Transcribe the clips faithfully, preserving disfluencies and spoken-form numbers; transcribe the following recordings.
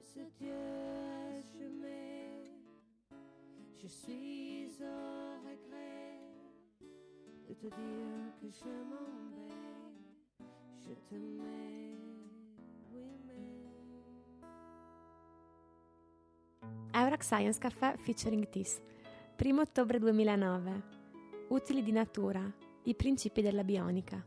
ce Dieu chemin, je suis au regret de te dire que je m'en vais, je t'aimais, oui mais. Eurac Science Café featuring Tis, primo ottobre duemilanove. Utili di natura, i principi della bionica.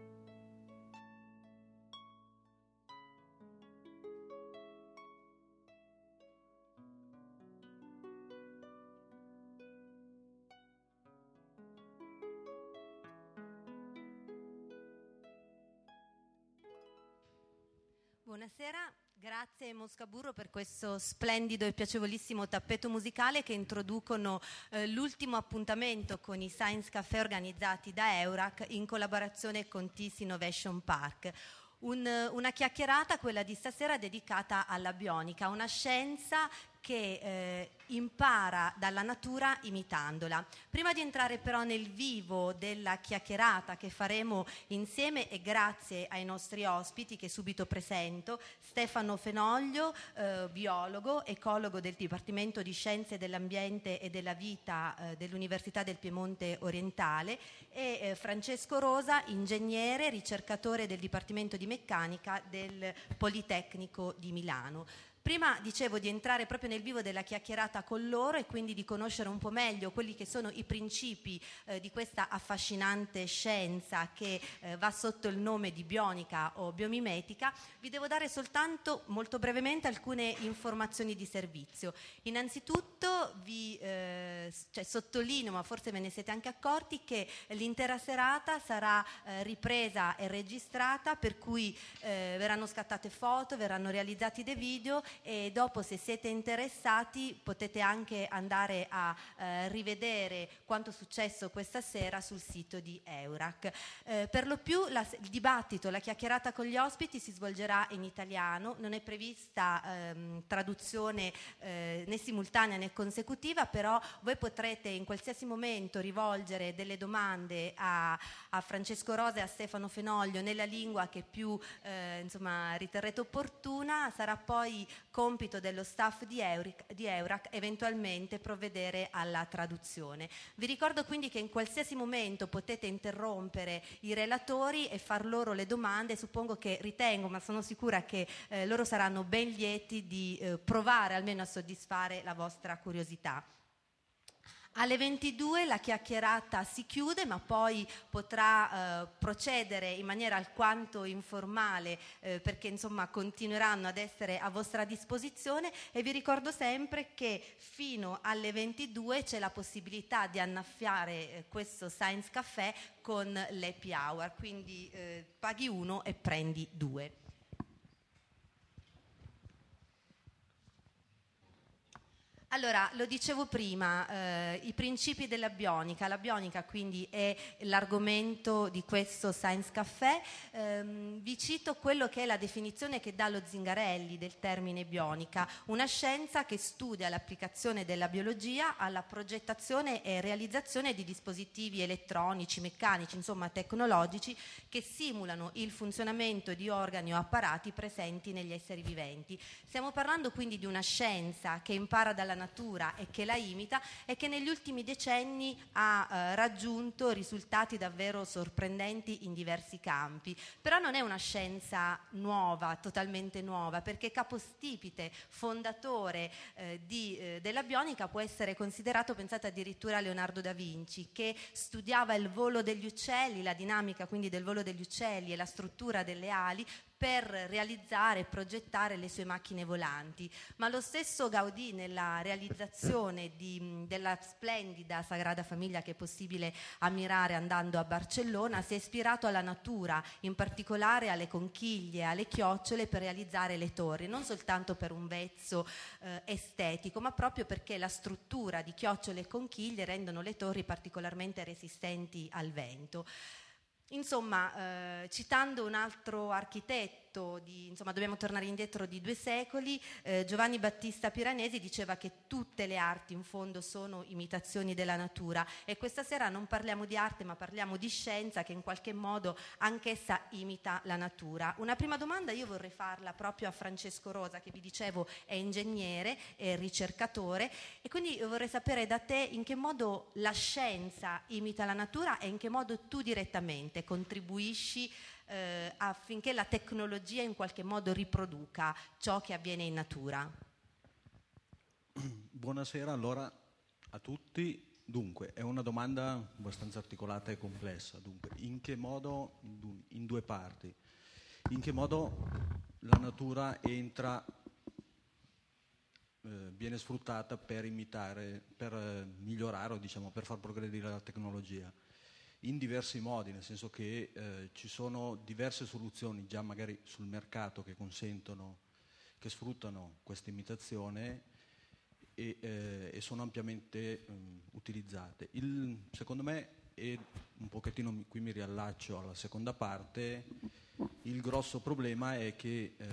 Buonasera, grazie Mosca Burro per questo splendido e piacevolissimo tappeto musicale che introducono eh, l'ultimo appuntamento con i Science Café organizzati da Eurac in collaborazione con Tis Innovation Park. Un, una chiacchierata, quella di stasera, dedicata alla bionica, una scienza che eh, impara dalla natura imitandola. Prima di entrare però nel vivo della chiacchierata che faremo insieme e grazie ai nostri ospiti che subito presento, Stefano Fenoglio, eh, biologo, ecologo del Dipartimento di Scienze dell'Ambiente e della Vita eh, dell'Università del Piemonte Orientale e eh, Francesco Rosa, ingegnere, ricercatore del Dipartimento di Meccanica del Politecnico di Milano. Prima dicevo di entrare proprio nel vivo della chiacchierata con loro e quindi di conoscere un po' meglio quelli che sono i principi eh, di questa affascinante scienza che eh, va sotto il nome di bionica o biomimetica. Vi devo dare soltanto molto brevemente alcune informazioni di servizio. Innanzitutto vi eh, cioè, sottolineo, ma forse ve ne siete anche accorti, che l'intera serata sarà eh, ripresa e registrata, per cui eh, verranno scattate foto, verranno realizzati dei video e dopo, se siete interessati, potete anche andare a eh, rivedere quanto è successo questa sera sul sito di Eurac. Eh, per lo più la, il dibattito, la chiacchierata con gli ospiti si svolgerà in italiano, non è prevista ehm, traduzione eh, né simultanea né consecutiva, però voi potrete in qualsiasi momento rivolgere delle domande a, a Francesco Rosa e a Stefano Fenoglio nella lingua che più eh, insomma, riterrete opportuna. Sarà poi compito dello staff di Eurac, di Eurac eventualmente provvedere alla traduzione. Vi ricordo quindi che in qualsiasi momento potete interrompere i relatori e far loro le domande. Suppongo che, ritengo, ma sono sicura che eh, loro saranno ben lieti di eh, provare almeno a soddisfare la vostra curiosità. Alle ventidue la chiacchierata si chiude, ma poi potrà eh, procedere in maniera alquanto informale eh, perché insomma continueranno ad essere a vostra disposizione, e vi ricordo sempre che fino alle ventidue c'è la possibilità di annaffiare eh, questo Science Café con l'happy hour, quindi eh, paghi uno e prendi due. Allora, lo dicevo prima, eh, i principi della bionica. La bionica quindi è l'argomento di questo Science Café. Eh, vi cito quello che è la definizione che dà lo Zingarelli del termine bionica: una scienza che studia l'applicazione della biologia alla progettazione e realizzazione di dispositivi elettronici, meccanici, insomma tecnologici, che simulano il funzionamento di organi o apparati presenti negli esseri viventi. Stiamo parlando quindi di una scienza che impara dalla natura e che la imita e che negli ultimi decenni ha eh, raggiunto risultati davvero sorprendenti in diversi campi. Però non è una scienza nuova, totalmente nuova, perché capostipite, fondatore eh, di, eh, della bionica può essere considerato, pensate addirittura a Leonardo da Vinci, che studiava il volo degli uccelli, la dinamica quindi del volo degli uccelli e la struttura delle ali, per realizzare e progettare le sue macchine volanti. Ma lo stesso Gaudì, nella realizzazione di, della splendida Sagrada Famiglia che è possibile ammirare andando a Barcellona, si è ispirato alla natura, in particolare alle conchiglie, alle chiocciole, per realizzare le torri, non soltanto per un vezzo eh, estetico, ma proprio perché la struttura di chiocciole e conchiglie rendono le torri particolarmente resistenti al vento. Insomma, eh, citando un altro architetto detto di, insomma, dobbiamo tornare indietro di due secoli. eh, Giovanni Battista Piranesi diceva che tutte le arti in fondo sono imitazioni della natura, e questa sera non parliamo di arte ma parliamo di scienza, che in qualche modo anch'essa imita la natura. Una prima domanda io vorrei farla proprio a Francesco Rosa, che vi dicevo è ingegnere, è ricercatore, e quindi vorrei sapere da te in che modo la scienza imita la natura e in che modo tu direttamente contribuisci eh, affinché la tecnologia in qualche modo riproduca ciò che avviene in natura. Buonasera allora a tutti. Dunque, è una domanda abbastanza articolata e complessa. Dunque, in che modo, in due parti, in che modo la natura entra, eh, viene sfruttata per imitare, per eh, migliorare o diciamo per far progredire la tecnologia? In diversi modi, nel senso che eh, ci sono diverse soluzioni già magari sul mercato che consentono, che sfruttano questa imitazione e, eh, e sono ampiamente um, utilizzate. Il, secondo me, e un pochettino qui mi riallaccio alla seconda parte, il grosso problema è che eh,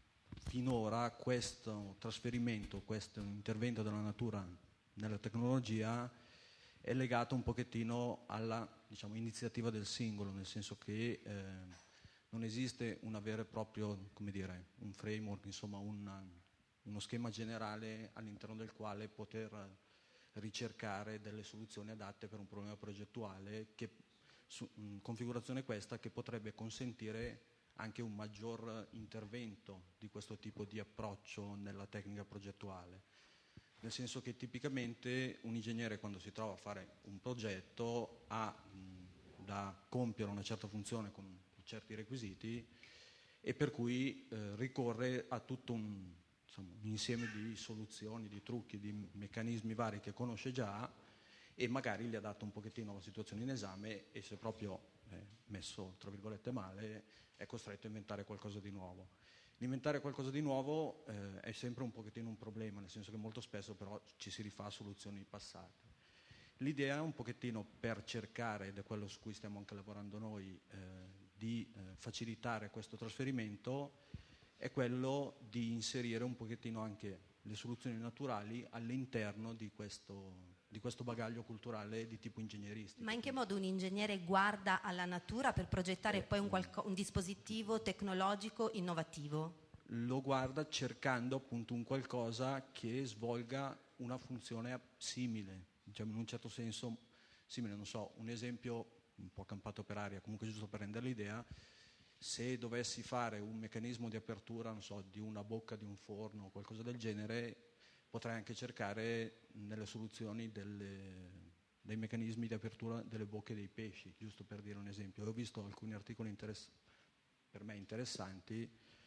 finora questo trasferimento, questo intervento della natura nella tecnologia è legato un pochettino alla, diciamo, iniziativa del singolo, nel senso che eh, non esiste una vera e propria, come dire, un framework, insomma una, uno schema generale all'interno del quale poter ricercare delle soluzioni adatte per un problema progettuale, che, su, mh, configurazione questa che potrebbe consentire anche un maggior intervento di questo tipo di approccio nella tecnica progettuale. Nel senso che tipicamente un ingegnere, quando si trova a fare un progetto, ha mh, da compiere una certa funzione con certi requisiti, e per cui eh, ricorre a tutto un, insomma, un insieme di soluzioni, di trucchi, di meccanismi vari che conosce già, e magari li adatta un pochettino alla situazione in esame, e se proprio eh, messo tra virgolette male è costretto a inventare qualcosa di nuovo. Inventare qualcosa di nuovo eh, è sempre un pochettino un problema, nel senso che molto spesso però ci si rifà a soluzioni passate. L'idea è un pochettino, per cercare, ed è quello su cui stiamo anche lavorando noi, eh, di eh, facilitare questo trasferimento, è quello di inserire un pochettino anche le soluzioni naturali all'interno di questo, di questo bagaglio culturale di tipo ingegneristico. Ma in che modo un ingegnere guarda alla natura per progettare eh, poi un, qualco, un dispositivo tecnologico innovativo? Lo guarda cercando appunto un qualcosa che svolga una funzione simile, diciamo in un certo senso simile, non so, un esempio un po' campato per aria, comunque giusto per rendere l'idea: se dovessi fare un meccanismo di apertura, non so, di una bocca di un forno o qualcosa del genere, potrei anche cercare nelle soluzioni delle, dei meccanismi di apertura delle bocche dei pesci, giusto per dire un esempio. Ho visto alcuni articoli interess- per me interessanti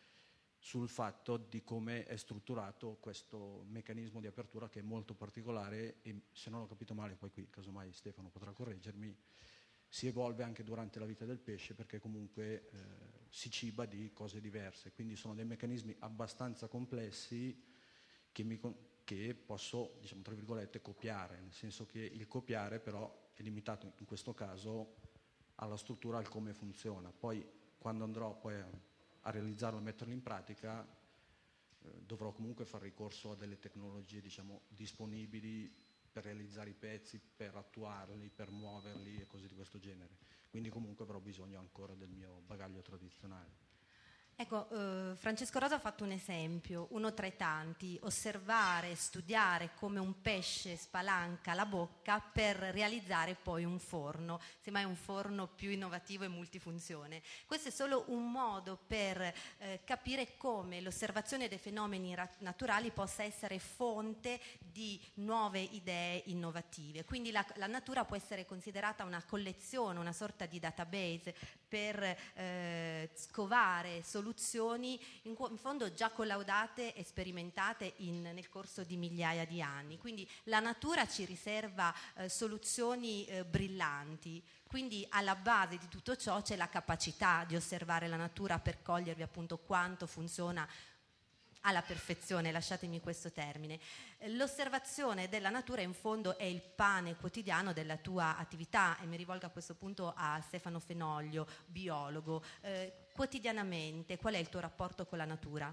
sul fatto di come è strutturato questo meccanismo di apertura, che è molto particolare, e se non ho capito male, poi qui casomai Stefano potrà correggermi, si evolve anche durante la vita del pesce, perché comunque eh, si ciba di cose diverse, quindi sono dei meccanismi abbastanza complessi che, mi, che posso, diciamo tra virgolette, copiare, nel senso che il copiare però è limitato in questo caso alla struttura, al come funziona. Poi quando andrò poi a, a realizzarlo e metterlo in pratica eh, dovrò comunque fare ricorso a delle tecnologie, diciamo, disponibili per realizzare i pezzi, per attuarli, per muoverli e cose di questo genere. Quindi comunque avrò bisogno ancora del mio bagaglio tradizionale. Ecco, eh, Francesco Rosa ha fatto un esempio, uno tra i tanti: osservare, studiare come un pesce spalanca la bocca per realizzare poi un forno, semmai un forno più innovativo e multifunzione. Questo è solo un modo per eh, capire come l'osservazione dei fenomeni ra- naturali possa essere fonte di nuove idee innovative. Quindi la, la natura può essere considerata una collezione, una sorta di database per eh, scovare soluzioni in, in fondo già collaudate e sperimentate in, nel corso di migliaia di anni. Quindi la natura ci riserva eh, soluzioni eh, brillanti. Quindi alla base di tutto ciò c'è la capacità di osservare la natura per cogliervi appunto quanto funziona alla perfezione, lasciatemi questo termine. L'osservazione della natura in fondo è il pane quotidiano della tua attività, e mi rivolgo a questo punto a Stefano Fenoglio, biologo. Eh, quotidianamente? Qual è il tuo rapporto con la natura?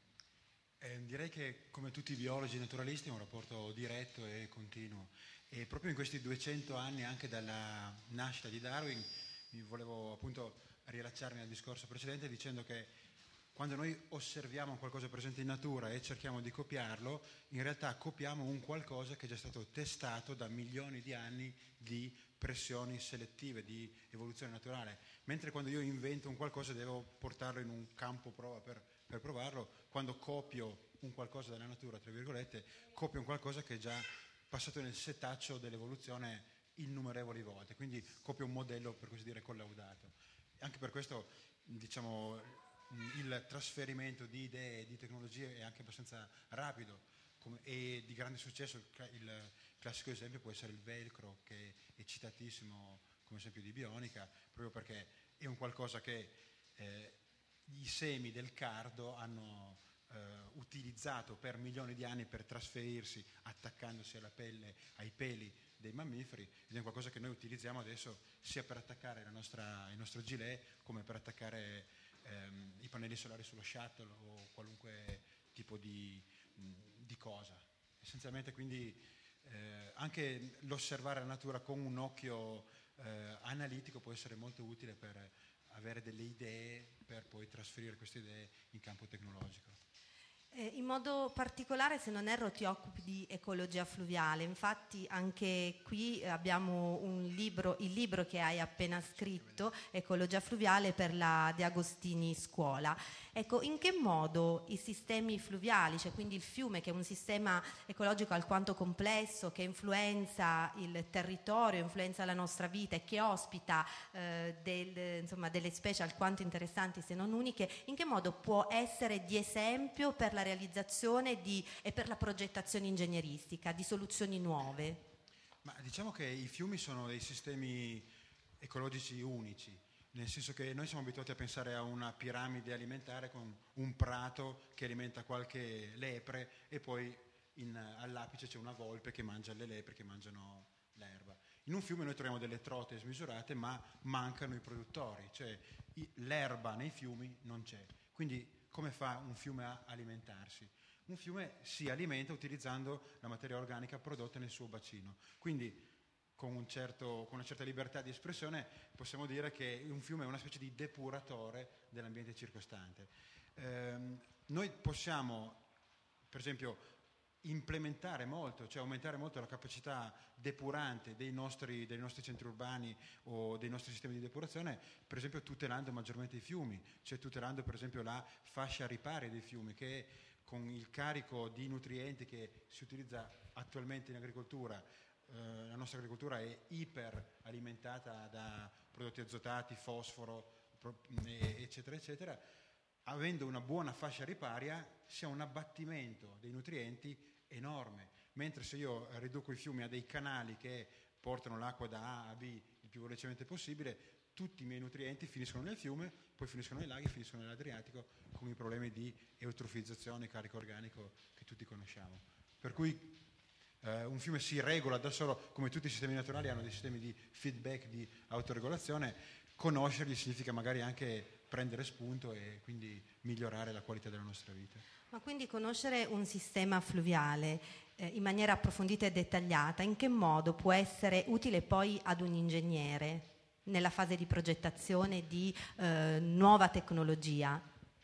Eh, direi che come tutti i biologi naturalisti è un rapporto diretto e continuo, e proprio in questi duecento anni anche dalla nascita di Darwin mi volevo appunto riallacciarmi al discorso precedente dicendo che quando noi osserviamo qualcosa presente in natura e cerchiamo di copiarlo, in realtà copiamo un qualcosa che è già stato testato da milioni di anni di pressioni selettive, di evoluzione naturale, mentre quando io invento un qualcosa devo portarlo in un campo prova per, per provarlo. Quando copio un qualcosa dalla natura, tra virgolette, copio un qualcosa che è già passato nel setaccio dell'evoluzione innumerevoli volte, quindi copio un modello, per così dire, collaudato. Anche per questo, diciamo, il trasferimento di idee e di tecnologie è anche abbastanza rapido come, e di grande successo. Il classico esempio può essere il velcro, che è citatissimo come esempio di bionica, proprio perché è un qualcosa che eh, i semi del cardo hanno eh, utilizzato per milioni di anni per trasferirsi attaccandosi alla pelle, ai peli dei mammiferi, ed è qualcosa che noi utilizziamo adesso sia per attaccare la nostra, il nostro gilet come per attaccare ehm, i pannelli solari sullo shuttle o qualunque tipo di, di cosa. Essenzialmente quindi eh, anche l'osservare la natura con un occhio eh, analitico può essere molto utile per avere delle idee per poi trasferire queste idee in campo tecnologico. Eh, in modo particolare, se non erro, ti occupi di ecologia fluviale, infatti anche qui abbiamo un libro, il libro che hai appena scritto, Ecologia fluviale, per la De Agostini Scuola. Ecco, in che modo i sistemi fluviali, cioè quindi il fiume, che è un sistema ecologico alquanto complesso, che influenza il territorio, influenza la nostra vita e che ospita eh, del, insomma, delle specie alquanto interessanti se non uniche, in che modo può essere di esempio per la realizzazione di, e per la progettazione ingegneristica di soluzioni nuove? Ma diciamo che i fiumi sono dei sistemi ecologici unici, nel senso che noi siamo abituati a pensare a una piramide alimentare con un prato che alimenta qualche lepre e poi in, all'apice c'è una volpe che mangia le lepre che mangiano l'erba. In un fiume noi troviamo delle trote smisurate, ma mancano i produttori, cioè i, l'erba nei fiumi non c'è. Quindi come fa un fiume a alimentarsi? Un fiume si alimenta utilizzando la materia organica prodotta nel suo bacino. Quindi con, un certo, con una certa libertà di espressione possiamo dire che un fiume è una specie di depuratore dell'ambiente circostante. Ehm, noi possiamo, per esempio, implementare molto, cioè aumentare molto la capacità depurante dei nostri, dei nostri centri urbani o dei nostri sistemi di depurazione, per esempio tutelando maggiormente i fiumi, cioè tutelando per esempio la fascia riparia dei fiumi, che con il carico di nutrienti che si utilizza attualmente in agricoltura, eh, la nostra agricoltura è iper alimentata da prodotti azotati, fosforo, pro, eccetera eccetera, avendo una buona fascia riparia si ha un abbattimento dei nutrienti enorme, mentre se io riduco i fiumi a dei canali che portano l'acqua da A a B il più velocemente possibile, tutti i miei nutrienti finiscono nel fiume, poi finiscono nei laghi, finiscono nell'Adriatico, con i problemi di eutrofizzazione, carico organico che tutti conosciamo. Per cui eh, un fiume si regola da solo, come tutti i sistemi naturali hanno dei sistemi di feedback, di autoregolazione. Conoscerli significa magari anche prendere spunto e quindi migliorare la qualità della nostra vita. Ma quindi conoscere un sistema fluviale eh, in maniera approfondita e dettagliata, in che modo può essere utile poi ad un ingegnere nella fase di progettazione di eh, nuova tecnologia?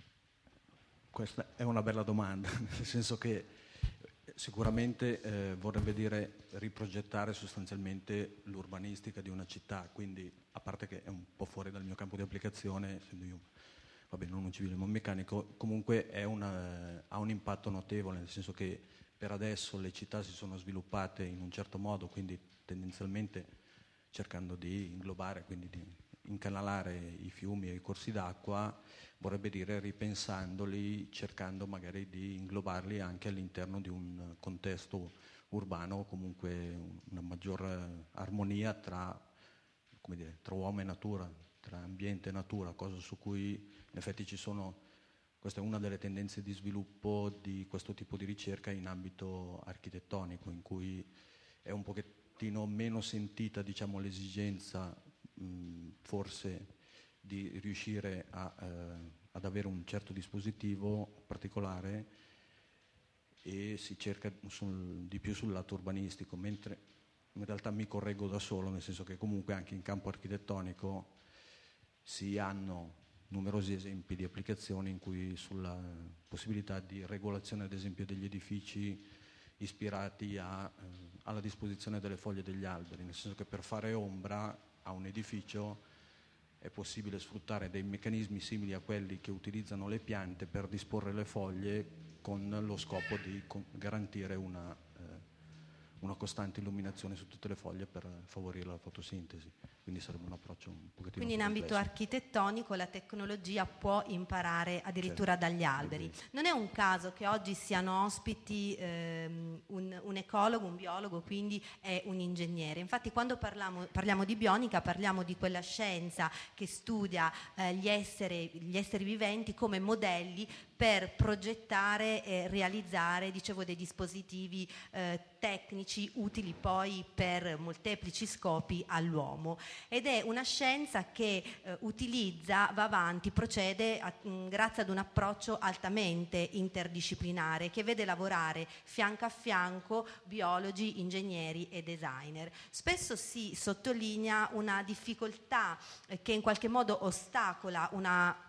Questa è una bella domanda, nel senso che sicuramente eh, vorrebbe dire riprogettare sostanzialmente l'urbanistica di una città, quindi a parte che è un po' fuori dal mio campo di applicazione, essendo io vabbè, non un civile ma un meccanico, comunque è una, ha un impatto notevole, nel senso che per adesso le città si sono sviluppate in un certo modo, quindi tendenzialmente cercando di inglobare, quindi di incanalare i fiumi e i corsi d'acqua, vorrebbe dire ripensandoli, cercando magari di inglobarli anche all'interno di un contesto urbano, o comunque una maggior armonia tra, come dire, tra uomo e natura, tra ambiente e natura, cosa su cui in effetti ci sono, questa è una delle tendenze di sviluppo di questo tipo di ricerca in ambito architettonico, in cui è un pochettino meno sentita, diciamo, l'esigenza mh, forse di riuscire a, eh, ad avere un certo dispositivo particolare, e si cerca sul, di più sul lato urbanistico, mentre in realtà mi correggo da solo, nel senso che comunque anche in campo architettonico si hanno numerosi esempi di applicazioni in cui sulla possibilità di regolazione ad esempio degli edifici ispirati a, eh, alla disposizione delle foglie degli alberi, nel senso che per fare ombra a un edificio è possibile sfruttare dei meccanismi simili a quelli che utilizzano le piante per disporre le foglie, con lo scopo di garantire una, eh, una costante illuminazione su tutte le foglie per favorire la fotosintesi. Quindi sarebbe un approccio un pochettino Quindi in più ambito complesso. architettonico la tecnologia può imparare addirittura Certo. dagli alberi. Non è un caso che oggi siano ospiti ehm, un, un ecologo, un biologo, quindi è un ingegnere. Infatti quando parliamo, parliamo di bionica parliamo di quella scienza che studia eh, gli, esseri, gli esseri viventi come modelli per progettare e realizzare, dicevo, dei dispositivi eh, tecnici utili poi per molteplici scopi all'uomo. Ed è una scienza che eh, utilizza, va avanti, procede a, mh, grazie ad un approccio altamente interdisciplinare che vede lavorare fianco a fianco biologi, ingegneri e designer. Spesso si sottolinea una difficoltà eh, che in qualche modo ostacola una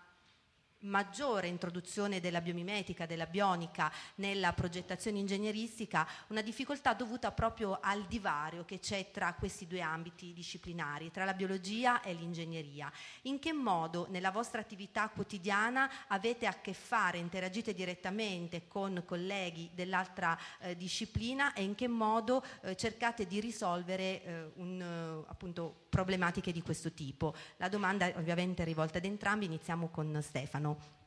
maggiore introduzione della biomimetica, della bionica nella progettazione ingegneristica, una difficoltà dovuta proprio al divario che c'è tra questi due ambiti disciplinari, tra la biologia e l'ingegneria. In che modo nella vostra attività quotidiana avete a che fare, interagite direttamente con colleghi dell'altra eh, disciplina, e in che modo eh, cercate di risolvere eh, un, eh, appunto, problematiche di questo tipo? La domanda è ovviamente rivolta ad entrambi, iniziamo con Stefano.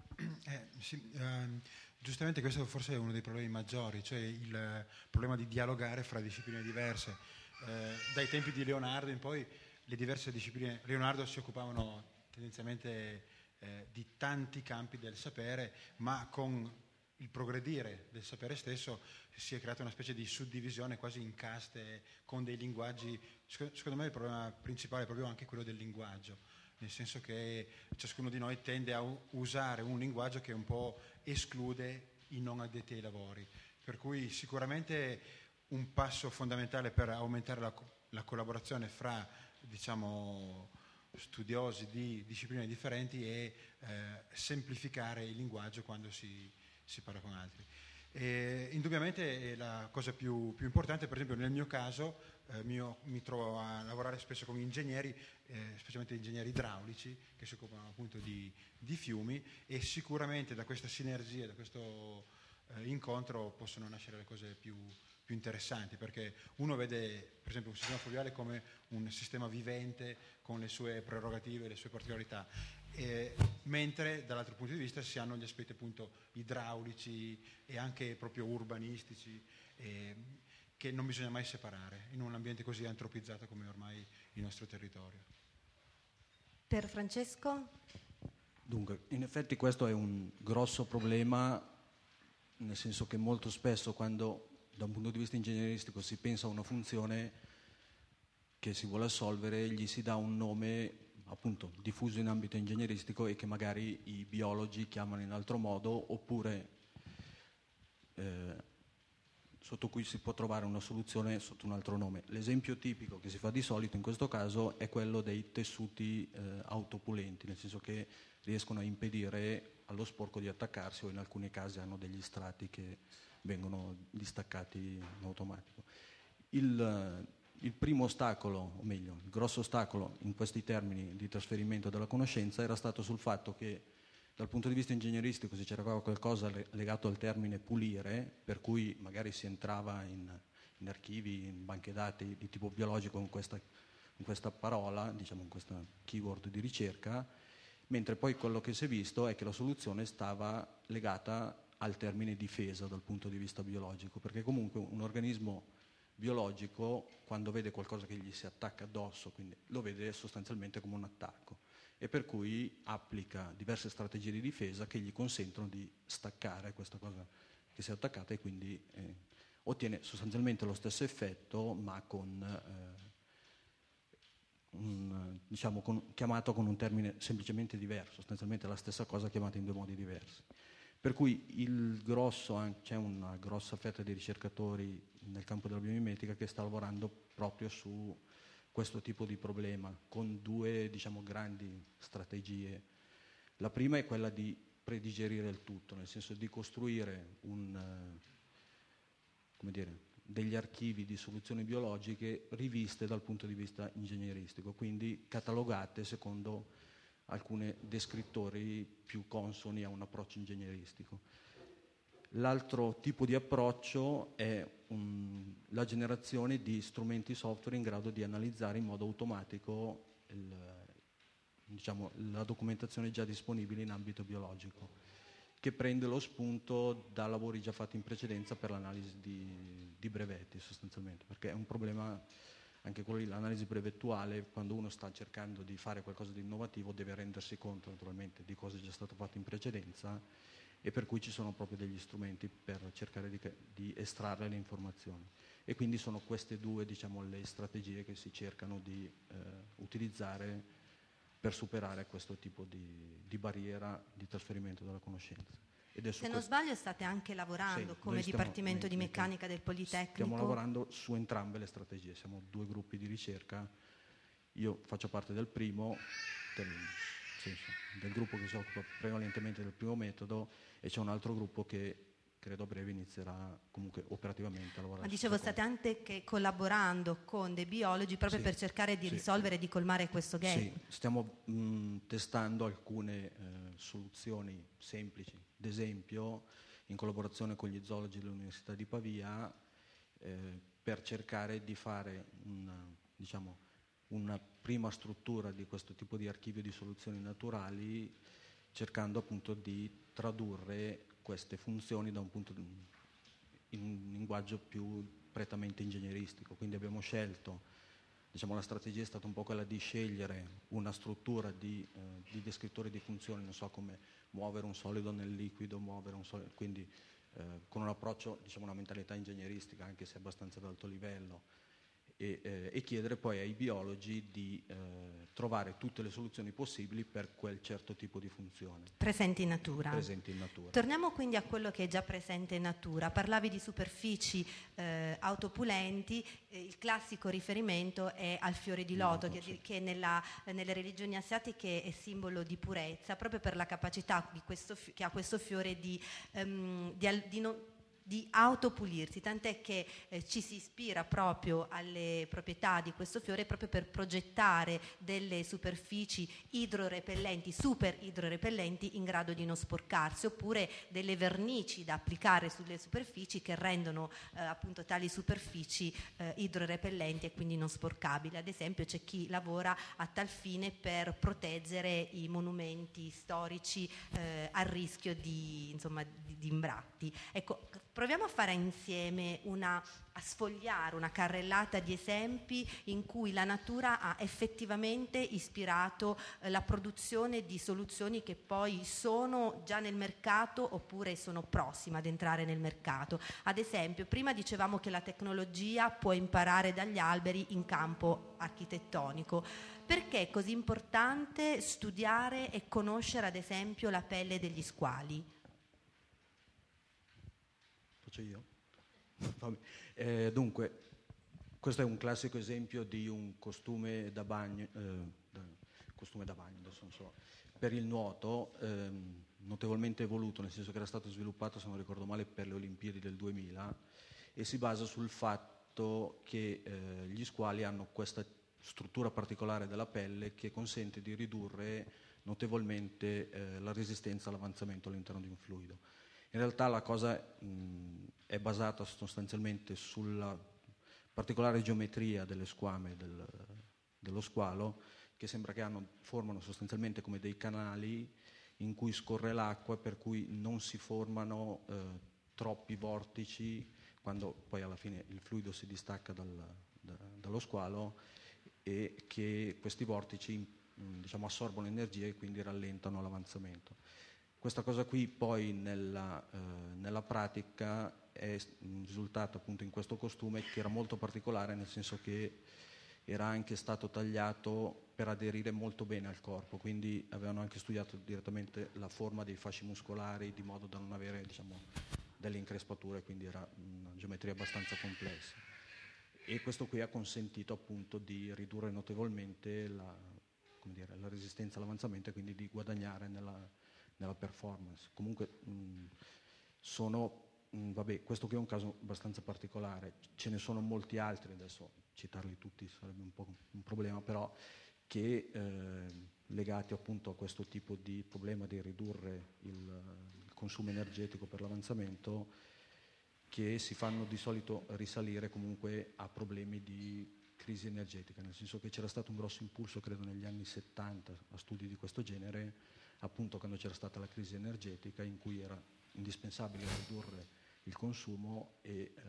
Eh, sì, ehm, giustamente questo forse è uno dei problemi maggiori, cioè il problema di dialogare fra discipline diverse. Eh, dai tempi di Leonardo in poi le diverse discipline, Leonardo si occupavano tendenzialmente eh, di tanti campi del sapere, ma con il progredire del sapere stesso si è creata una specie di suddivisione quasi in caste, con dei linguaggi. Secondo me il problema principale è proprio anche quello del linguaggio, nel senso che ciascuno di noi tende a usare un linguaggio che un po' esclude i non addetti ai lavori, per cui sicuramente un passo fondamentale per aumentare la, la collaborazione fra, diciamo, studiosi di discipline differenti è eh, semplificare il linguaggio quando si, si parla con altri. E indubbiamente è la cosa più, più importante. Per esempio nel mio caso eh, mio, mi trovo a lavorare spesso con ingegneri, eh, specialmente ingegneri idraulici che si occupano appunto di, di fiumi, e sicuramente da questa sinergia, da questo eh, incontro possono nascere le cose più, più interessanti, perché uno vede per esempio un sistema fluviale come un sistema vivente con le sue prerogative, le sue particolarità, eh, mentre dall'altro punto di vista si hanno gli aspetti appunto idraulici e anche proprio urbanistici, eh, che non bisogna mai separare in un ambiente così antropizzato come ormai il nostro territorio. Per Francesco? Dunque, in effetti questo è un grosso problema, nel senso che molto spesso quando da un punto di vista ingegneristico si pensa a una funzione che si vuole assolvere, gli si dà un nome appunto diffuso in ambito ingegneristico e che magari i biologi chiamano in altro modo, oppure eh, sotto cui si può trovare una soluzione sotto un altro nome. L'esempio tipico che si fa di solito in questo caso è quello dei tessuti eh, autopulenti, nel senso che riescono a impedire allo sporco di attaccarsi, o in alcuni casi hanno degli strati che vengono distaccati in automatico. Il, il primo ostacolo, o meglio, il grosso ostacolo in questi termini di trasferimento della conoscenza era stato sul fatto che dal punto di vista ingegneristico si cercava qualcosa legato al termine pulire, per cui magari si entrava in, in archivi, in banche dati di tipo biologico con questa, con questa parola, diciamo con questa keyword di ricerca, mentre poi quello che si è visto è che la soluzione stava legata al termine difesa dal punto di vista biologico, perché comunque un organismo biologico, quando vede qualcosa che gli si attacca addosso, quindi lo vede sostanzialmente come un attacco, e per cui applica diverse strategie di difesa che gli consentono di staccare questa cosa che si è attaccata, e quindi eh, ottiene sostanzialmente lo stesso effetto, ma con eh, un, diciamo, con, chiamato con un termine semplicemente diverso, sostanzialmente la stessa cosa chiamata in due modi diversi. Per cui il grosso, c'è una grossa fetta di ricercatori nel campo della biomimetica che sta lavorando proprio su questo tipo di problema, con due, diciamo, grandi strategie. La prima è quella di predigerire il tutto, nel senso di costruire un, come dire, degli archivi di soluzioni biologiche riviste dal punto di vista ingegneristico, quindi catalogate secondo alcuni descrittori più consoni a un approccio ingegneristico. L'altro tipo di approccio è un, la generazione di strumenti software in grado di analizzare in modo automatico il, diciamo, la documentazione già disponibile in ambito biologico, che prende lo spunto da lavori già fatti in precedenza per l'analisi di, di brevetti sostanzialmente, perché è un problema anche quello lì, l'analisi brevettuale, quando uno sta cercando di fare qualcosa di innovativo deve rendersi conto naturalmente di cosa è già stato fatto in precedenza, e per cui ci sono proprio degli strumenti per cercare di, di estrarre le informazioni. E quindi sono queste due, diciamo, le strategie che si cercano di eh, utilizzare per superare questo tipo di, di barriera di trasferimento della conoscenza. Ed è su Se non questo... sbaglio state anche lavorando sì, come stiamo, Dipartimento di Meccanica del Politecnico. Stiamo lavorando su entrambe le strategie, siamo due gruppi di ricerca, io faccio parte del primo, del, senso, del gruppo che si occupa prevalentemente del primo metodo, e c'è un altro gruppo che credo a breve inizierà comunque operativamente a lavorare. Ma dicevo, state anche che collaborando con dei biologi proprio sì, per cercare di sì. risolvere e di colmare questo gap. Sì, stiamo mh, testando alcune eh, soluzioni semplici, ad esempio in collaborazione con gli zoologi dell'Università di Pavia eh, per cercare di fare una, diciamo, una prima struttura di questo tipo di archivio di soluzioni naturali, cercando appunto di tradurre queste funzioni da un punto di, in un linguaggio più prettamente ingegneristico. Quindi abbiamo scelto, diciamo, la strategia è stata un po' quella di scegliere una struttura di, eh, di descrittori di funzioni, non so, come muovere un solido nel liquido, muovere un solido, quindi eh, con un approccio, diciamo, una mentalità ingegneristica, anche se abbastanza ad alto livello, e, eh, e chiedere poi ai biologi di eh, trovare tutte le soluzioni possibili per quel certo tipo di funzione. Presenti in natura. Presenti in natura. Torniamo quindi a quello che è già presente in natura. Parlavi di superfici eh, autopulenti, eh, il classico riferimento è al fiore di loto, che, sì. che nella, nelle religioni asiatiche è simbolo di purezza, proprio per la capacità di questo, che ha questo fiore di, um, di, di non di autopulirsi, tant'è che eh, ci si ispira proprio alle proprietà di questo fiore proprio per progettare delle superfici idrorepellenti, super idrorepellenti in grado di non sporcarsi, oppure delle vernici da applicare sulle superfici che rendono eh, appunto tali superfici eh, idrorepellenti e quindi non sporcabili. Ad esempio c'è chi lavora a tal fine per proteggere i monumenti storici eh, a rischio di, insomma, di, di imbratti. Ecco, proviamo a fare insieme una, a sfogliare una carrellata di esempi in cui la natura ha effettivamente ispirato eh, la produzione di soluzioni che poi sono già nel mercato oppure sono prossime ad entrare nel mercato. Ad esempio, prima dicevamo che la tecnologia può imparare dagli alberi in campo architettonico. Perché è così importante studiare e conoscere, ad esempio, la pelle degli squali? Io? eh, dunque, questo è un classico esempio di un costume da bagno, eh, da, costume da bagno adesso non so, per il nuoto, ehm, notevolmente evoluto, nel senso che era stato sviluppato, se non ricordo male, per le Olimpiadi del duemila, e si basa sul fatto che eh, gli squali hanno questa struttura particolare della pelle che consente di ridurre notevolmente eh, la resistenza all'avanzamento all'interno di un fluido. In realtà la cosa mh, è basata sostanzialmente sulla particolare geometria delle squame del, dello squalo, che sembra che hanno, formano sostanzialmente come dei canali in cui scorre l'acqua, per cui non si formano eh, troppi vortici quando poi alla fine il fluido si distacca dal, da, dallo squalo, e che questi vortici mh, diciamo, assorbono energia e quindi rallentano l'avanzamento. Questa cosa qui poi nella, eh, nella pratica è un risultato appunto in questo costume che era molto particolare, nel senso che era anche stato tagliato per aderire molto bene al corpo, quindi avevano anche studiato direttamente la forma dei fasci muscolari di modo da non avere, diciamo, delle increspature, quindi era una geometria abbastanza complessa. E questo qui ha consentito appunto di ridurre notevolmente la, come dire, la resistenza all'avanzamento e quindi di guadagnare nella, nella performance. Comunque mh, sono, mh, vabbè, questo qui è un caso abbastanza particolare, ce ne sono molti altri, adesso citarli tutti sarebbe un po' un problema, però che eh, legati appunto a questo tipo di problema di ridurre il, il consumo energetico per l'avanzamento, che si fanno di solito risalire comunque a problemi di crisi energetica, nel senso che c'era stato un grosso impulso, credo negli anni settanta, a studi di questo genere, appunto quando c'era stata la crisi energetica in cui era indispensabile ridurre il consumo e, eh,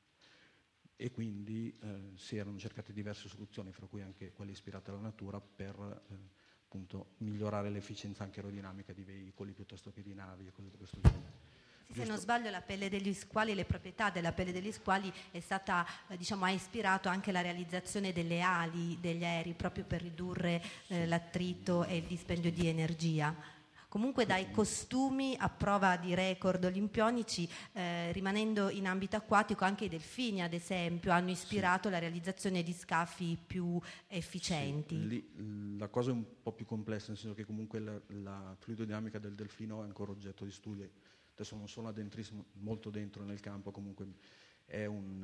e quindi eh, si erano cercate diverse soluzioni, fra cui anche quelle ispirate alla natura, per eh, appunto migliorare l'efficienza anche aerodinamica di veicoli piuttosto che di navi e cose di questo genere. Se non sbaglio, la pelle degli squali, le proprietà della pelle degli squali è stata, eh, diciamo, ha ispirato anche la realizzazione delle ali degli aerei, proprio per ridurre eh, l'attrito e il dispendio di energia. Comunque dai costumi a prova di record olimpionici, eh, rimanendo in ambito acquatico, anche i delfini ad esempio hanno ispirato sì. la realizzazione di scafi più efficienti. Sì, lì, la cosa è un po' più complessa, nel senso che comunque la, la fluidodinamica del delfino è ancora oggetto di studio. Adesso non sono addentrissimo molto dentro nel campo, comunque è un,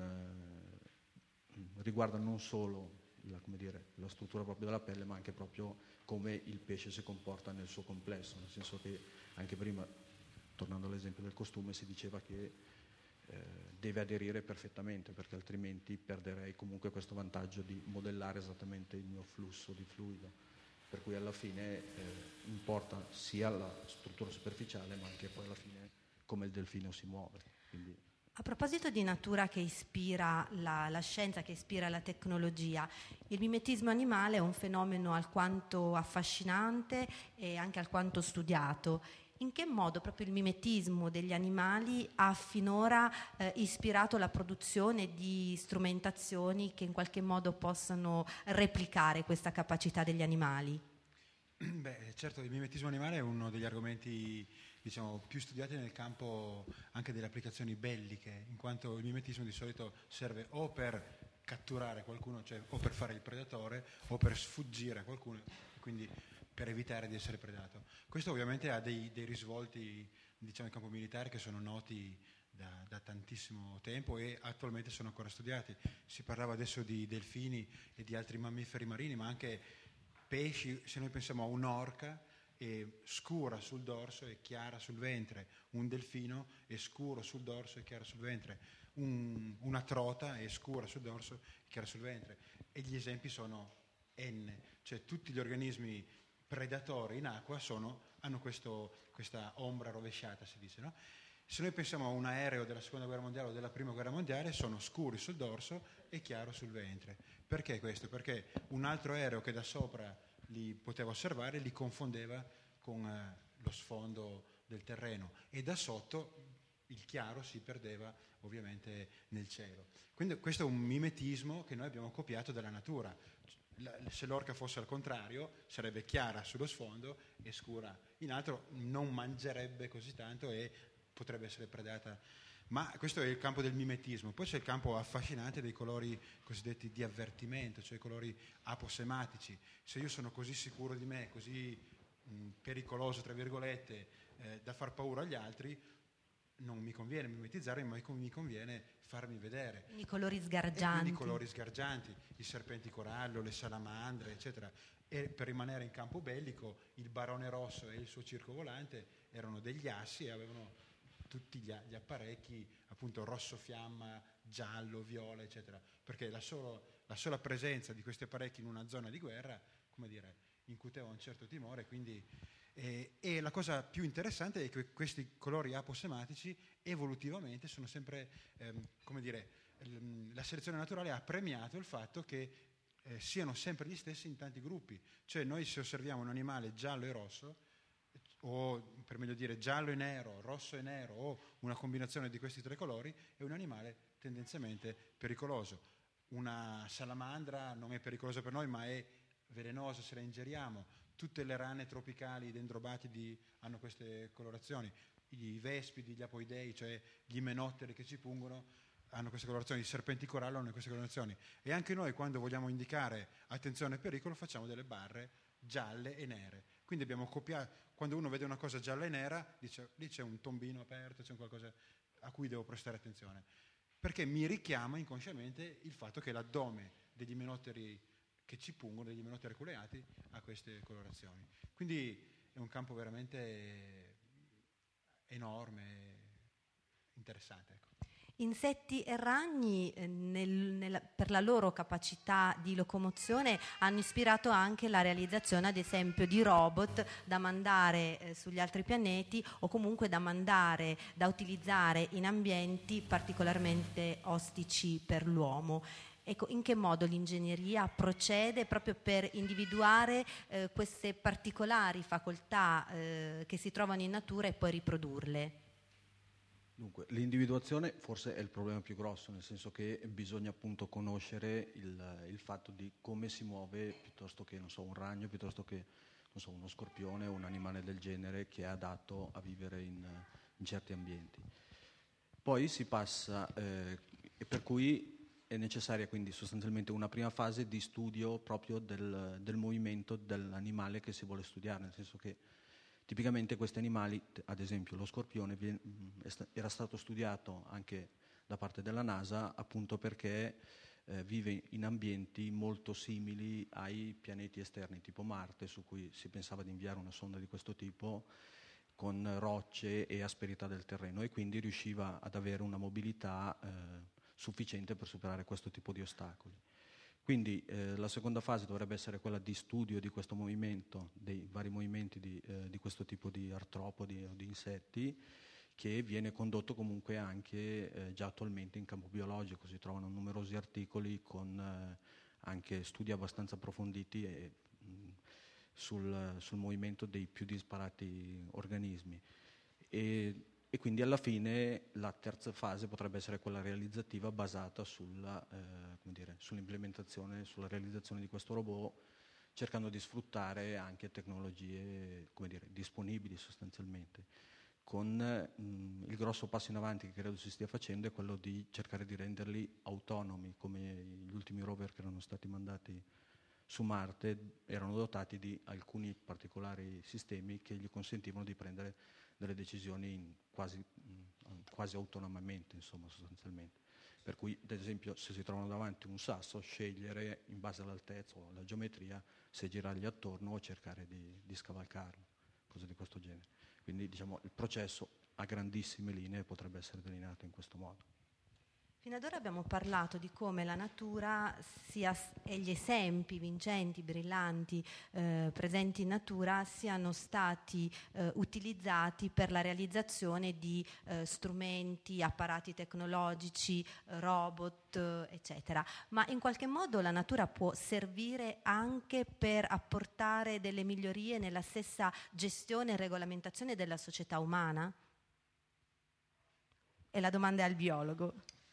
eh, riguarda non solo la, come dire, la struttura proprio della pelle, ma anche proprio come il pesce si comporta nel suo complesso, nel senso che anche prima, tornando all'esempio del costume, si diceva che eh, deve aderire perfettamente, perché altrimenti perderei comunque questo vantaggio di modellare esattamente il mio flusso di fluido. Per cui alla fine eh, importa sia la struttura superficiale, ma anche poi alla fine come il delfino si muove. Quindi... A proposito di natura che ispira la, la scienza, che ispira la tecnologia, il mimetismo animale è un fenomeno alquanto affascinante e anche alquanto studiato. In che modo proprio il mimetismo degli animali ha finora eh, ispirato la produzione di strumentazioni che in qualche modo possano replicare questa capacità degli animali? Beh, certo, il mimetismo animale è uno degli argomenti, diciamo, più studiati nel campo anche delle applicazioni belliche, in quanto il mimetismo di solito serve o per catturare qualcuno, cioè o per fare il predatore, o per sfuggire a qualcuno, quindi per evitare di essere predato. Questo ovviamente ha dei, dei risvolti, diciamo, in campo militare che sono noti da, da tantissimo tempo e attualmente sono ancora studiati. Si parlava adesso di delfini e di altri mammiferi marini, ma anche pesci. Se noi pensiamo a un'orca, è scura sul dorso e chiara sul ventre, un delfino è scuro sul dorso e chiara sul ventre, un, una trota è scura sul dorso e chiara sul ventre, e gli esempi sono N, cioè tutti gli organismi predatori in acqua sono, hanno questo, questa ombra rovesciata, si dice, no? Se noi pensiamo a un aereo della seconda guerra mondiale o della prima guerra mondiale, sono scuri sul dorso e chiaro sul ventre. Perché questo? Perché un altro aereo che da sopra li poteva osservare li confondeva con eh, lo sfondo del terreno, e da sotto il chiaro si perdeva ovviamente nel cielo. Quindi questo è un mimetismo che noi abbiamo copiato dalla natura. La, se l'orca fosse al contrario sarebbe chiara sullo sfondo e scura in alto, non mangerebbe così tanto e potrebbe essere predata. Ma questo è il campo del mimetismo. Poi c'è il campo affascinante dei colori cosiddetti di avvertimento, cioè i colori aposematici. Se io sono così sicuro di me, così mh, pericoloso, tra virgolette, eh, da far paura agli altri, non mi conviene mimetizzarmi, ma mi conviene farmi vedere. I colori sgargianti. I colori sgargianti, i serpenti corallo, le salamandre, eccetera. E per rimanere in campo bellico, il barone rosso e il suo circo volante erano degli assi e avevano tutti gli, gli apparecchi, appunto rosso fiamma, giallo, viola, eccetera, perché la, solo, la sola presenza di questi apparecchi in una zona di guerra, come dire, incuteva un certo timore. Quindi, eh, e la cosa più interessante è che questi colori aposematici evolutivamente sono sempre, ehm, come dire, ehm, la selezione naturale ha premiato il fatto che eh, siano sempre gli stessi in tanti gruppi. Cioè noi, se osserviamo un animale giallo e rosso, o per meglio dire giallo e nero, rosso e nero, o una combinazione di questi tre colori, è un animale tendenzialmente pericoloso. una salamandra non è pericolosa per noi, ma è velenosa se la ingeriamo. Tutte le rane tropicali dendrobatidi hanno queste colorazioni, i vespidi, gli apoidei, cioè gli imenotteri che ci pungono, hanno queste colorazioni, i serpenti corallo hanno queste colorazioni, e anche noi quando vogliamo indicare attenzione pericolo facciamo delle barre gialle e nere. Quindi abbiamo copiato, quando uno vede una cosa gialla e nera dice lì c'è un tombino aperto, c'è un qualcosa a cui devo prestare attenzione, perché mi richiama inconsciamente il fatto che l'addome degli imenotteri che ci pungono, degli imenotteri culeati, ha queste colorazioni. Quindi è un campo veramente enorme, interessante, ecco. Insetti e ragni, eh, nel, nella, per la loro capacità di locomozione, hanno ispirato anche la realizzazione, ad esempio, di robot da mandare eh, sugli altri pianeti, o comunque da mandare, da utilizzare in ambienti particolarmente ostici per l'uomo. Ecco, in che modo l'ingegneria procede proprio per individuare eh, queste particolari facoltà eh, che si trovano in natura e poi riprodurle? Dunque, l'individuazione forse è il problema più grosso, nel senso che bisogna appunto conoscere il, il fatto di come si muove, piuttosto che, non so, un ragno, piuttosto che, non so, uno scorpione o un animale del genere che è adatto a vivere in, in certi ambienti. Poi si passa, eh, e per cui è necessaria quindi sostanzialmente una prima fase di studio proprio del, del movimento dell'animale che si vuole studiare, nel senso che tipicamente questi animali, ad esempio lo scorpione, era stato studiato anche da parte della NASA appunto perché eh, vive in ambienti molto simili ai pianeti esterni tipo Marte, su cui si pensava di inviare una sonda di questo tipo, con rocce e asperità del terreno, e quindi riusciva ad avere una mobilità eh, sufficiente per superare questo tipo di ostacoli. Quindi eh, la seconda fase dovrebbe essere quella di studio di questo movimento, dei vari movimenti di, eh, di questo tipo di artropodi o di insetti, che viene condotto comunque anche eh, già attualmente in campo biologico. Si trovano numerosi articoli con eh, anche studi abbastanza approfonditi e, mh, sul, sul movimento dei più disparati organismi. E, E quindi alla fine la terza fase potrebbe essere quella realizzativa, basata sulla, eh, come dire, sull'implementazione, sulla realizzazione di questo robot, cercando di sfruttare anche tecnologie, come dire, disponibili sostanzialmente. Con mh, il grosso passo in avanti che credo si stia facendo è quello di cercare di renderli autonomi, come gli ultimi rover che erano stati mandati su Marte erano dotati di alcuni particolari sistemi che gli consentivano di prendere delle decisioni in quasi, mh, quasi autonomamente, insomma, sostanzialmente. Per cui, ad esempio, se si trovano davanti un sasso, scegliere in base all'altezza o alla geometria se girargli attorno o cercare di, di scavalcarlo, cose di questo genere. Quindi, diciamo, il processo a grandissime linee potrebbe essere delineato in questo modo. Fino ad ora abbiamo parlato di come la natura sia, e gli esempi vincenti, brillanti, eh, presenti in natura siano stati eh, utilizzati per la realizzazione di eh, strumenti, apparati tecnologici, robot, eh, eccetera. Ma in qualche modo la natura può servire anche per apportare delle migliorie nella stessa gestione e regolamentazione della società umana? E la domanda è al biologo.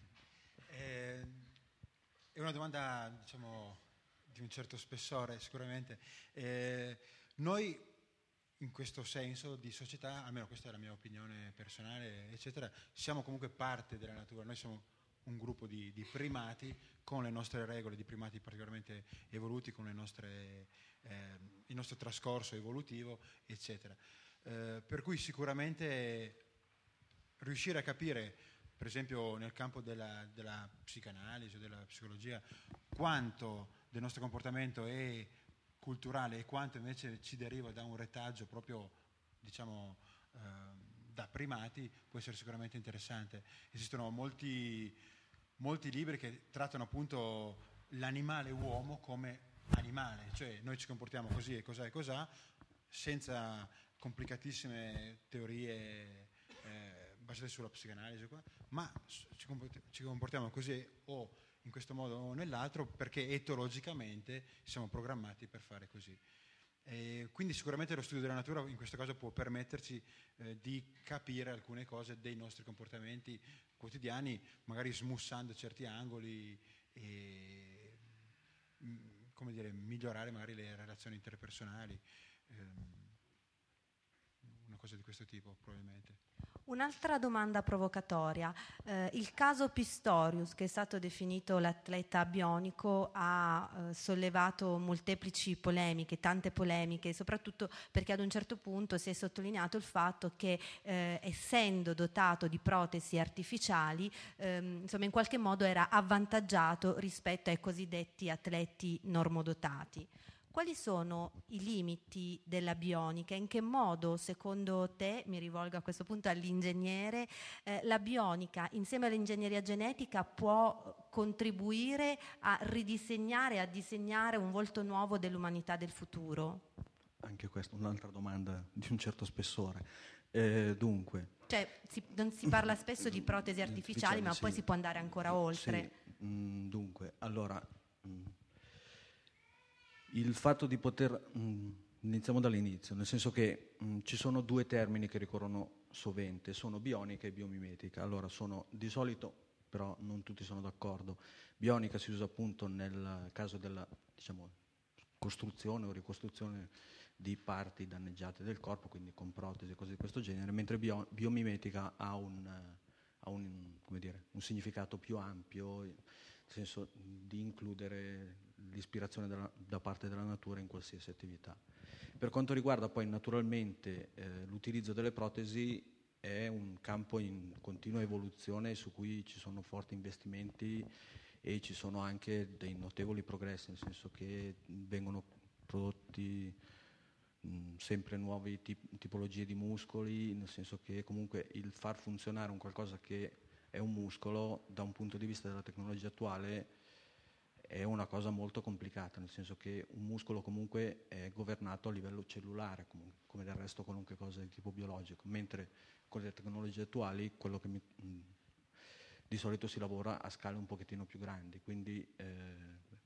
È una domanda, diciamo, di un certo spessore sicuramente. Eh, noi in questo senso di società, almeno questa è la mia opinione personale, eccetera, siamo comunque parte della natura. Noi siamo un gruppo di, di primati con le nostre regole, di primati particolarmente evoluti, con le nostre, eh, il nostro trascorso evolutivo, eccetera. Eh, per cui sicuramente riuscire a capire, per esempio nel campo della, della psicanalisi o della psicologia, quanto del nostro comportamento è culturale e quanto invece ci deriva da un retaggio proprio, diciamo, eh, da primati, può essere sicuramente interessante. Esistono molti, molti libri che trattano appunto l'animale uomo come animale, cioè noi ci comportiamo così e cos'è e cos'ha, senza complicatissime teorie eh, basate sulla psicanalisi, ma ci comportiamo così o in questo modo o nell'altro perché etologicamente siamo programmati per fare così. E quindi sicuramente lo studio della natura in questo caso può permetterci eh, di capire alcune cose dei nostri comportamenti quotidiani, magari smussando certi angoli e mh, come dire, migliorare magari le relazioni interpersonali, ehm, una cosa di questo tipo probabilmente. Un'altra domanda provocatoria. Eh, il caso Pistorius, che è stato definito l'atleta bionico, ha eh, sollevato molteplici polemiche, tante polemiche, soprattutto perché ad un certo punto si è sottolineato il fatto che eh, essendo dotato di protesi artificiali, ehm, insomma in qualche modo era avvantaggiato rispetto ai cosiddetti atleti normodotati. Quali sono i limiti della bionica? In che modo, secondo te, mi rivolgo a questo punto all'ingegnere, eh, la bionica insieme all'ingegneria genetica può contribuire a ridisegnare, a disegnare un volto nuovo dell'umanità del futuro? Anche questa è un'altra domanda di un certo spessore. Eh, dunque... Cioè, si, non si parla spesso di protesi artificiali, ma sì. poi si può andare ancora oltre. Sì. Mm, dunque, allora... Mm, Il fatto di poter, mh, iniziamo dall'inizio, nel senso che mh, ci sono due termini che ricorrono sovente, sono bionica e biomimetica. Allora, sono di solito, però non tutti sono d'accordo, bionica si usa appunto nel caso della, diciamo, costruzione o ricostruzione di parti danneggiate del corpo, quindi con protesi e cose di questo genere, mentre bio, biomimetica ha un, ha un, come dire, un significato più ampio, nel senso di includere l'ispirazione della, da parte della natura in qualsiasi attività. Per quanto riguarda poi naturalmente eh, l'utilizzo delle protesi, è un campo in continua evoluzione su cui ci sono forti investimenti e ci sono anche dei notevoli progressi, nel senso che vengono prodotti mh, sempre nuove tip- tipologie di muscoli, nel senso che comunque il far funzionare un qualcosa che è un muscolo da un punto di vista della tecnologia attuale è una cosa molto complicata, nel senso che un muscolo comunque è governato a livello cellulare, come, come del resto qualunque cosa di tipo biologico, mentre con le tecnologie attuali quello che mi, mh, di solito si lavora a scale un pochettino più grandi, quindi eh,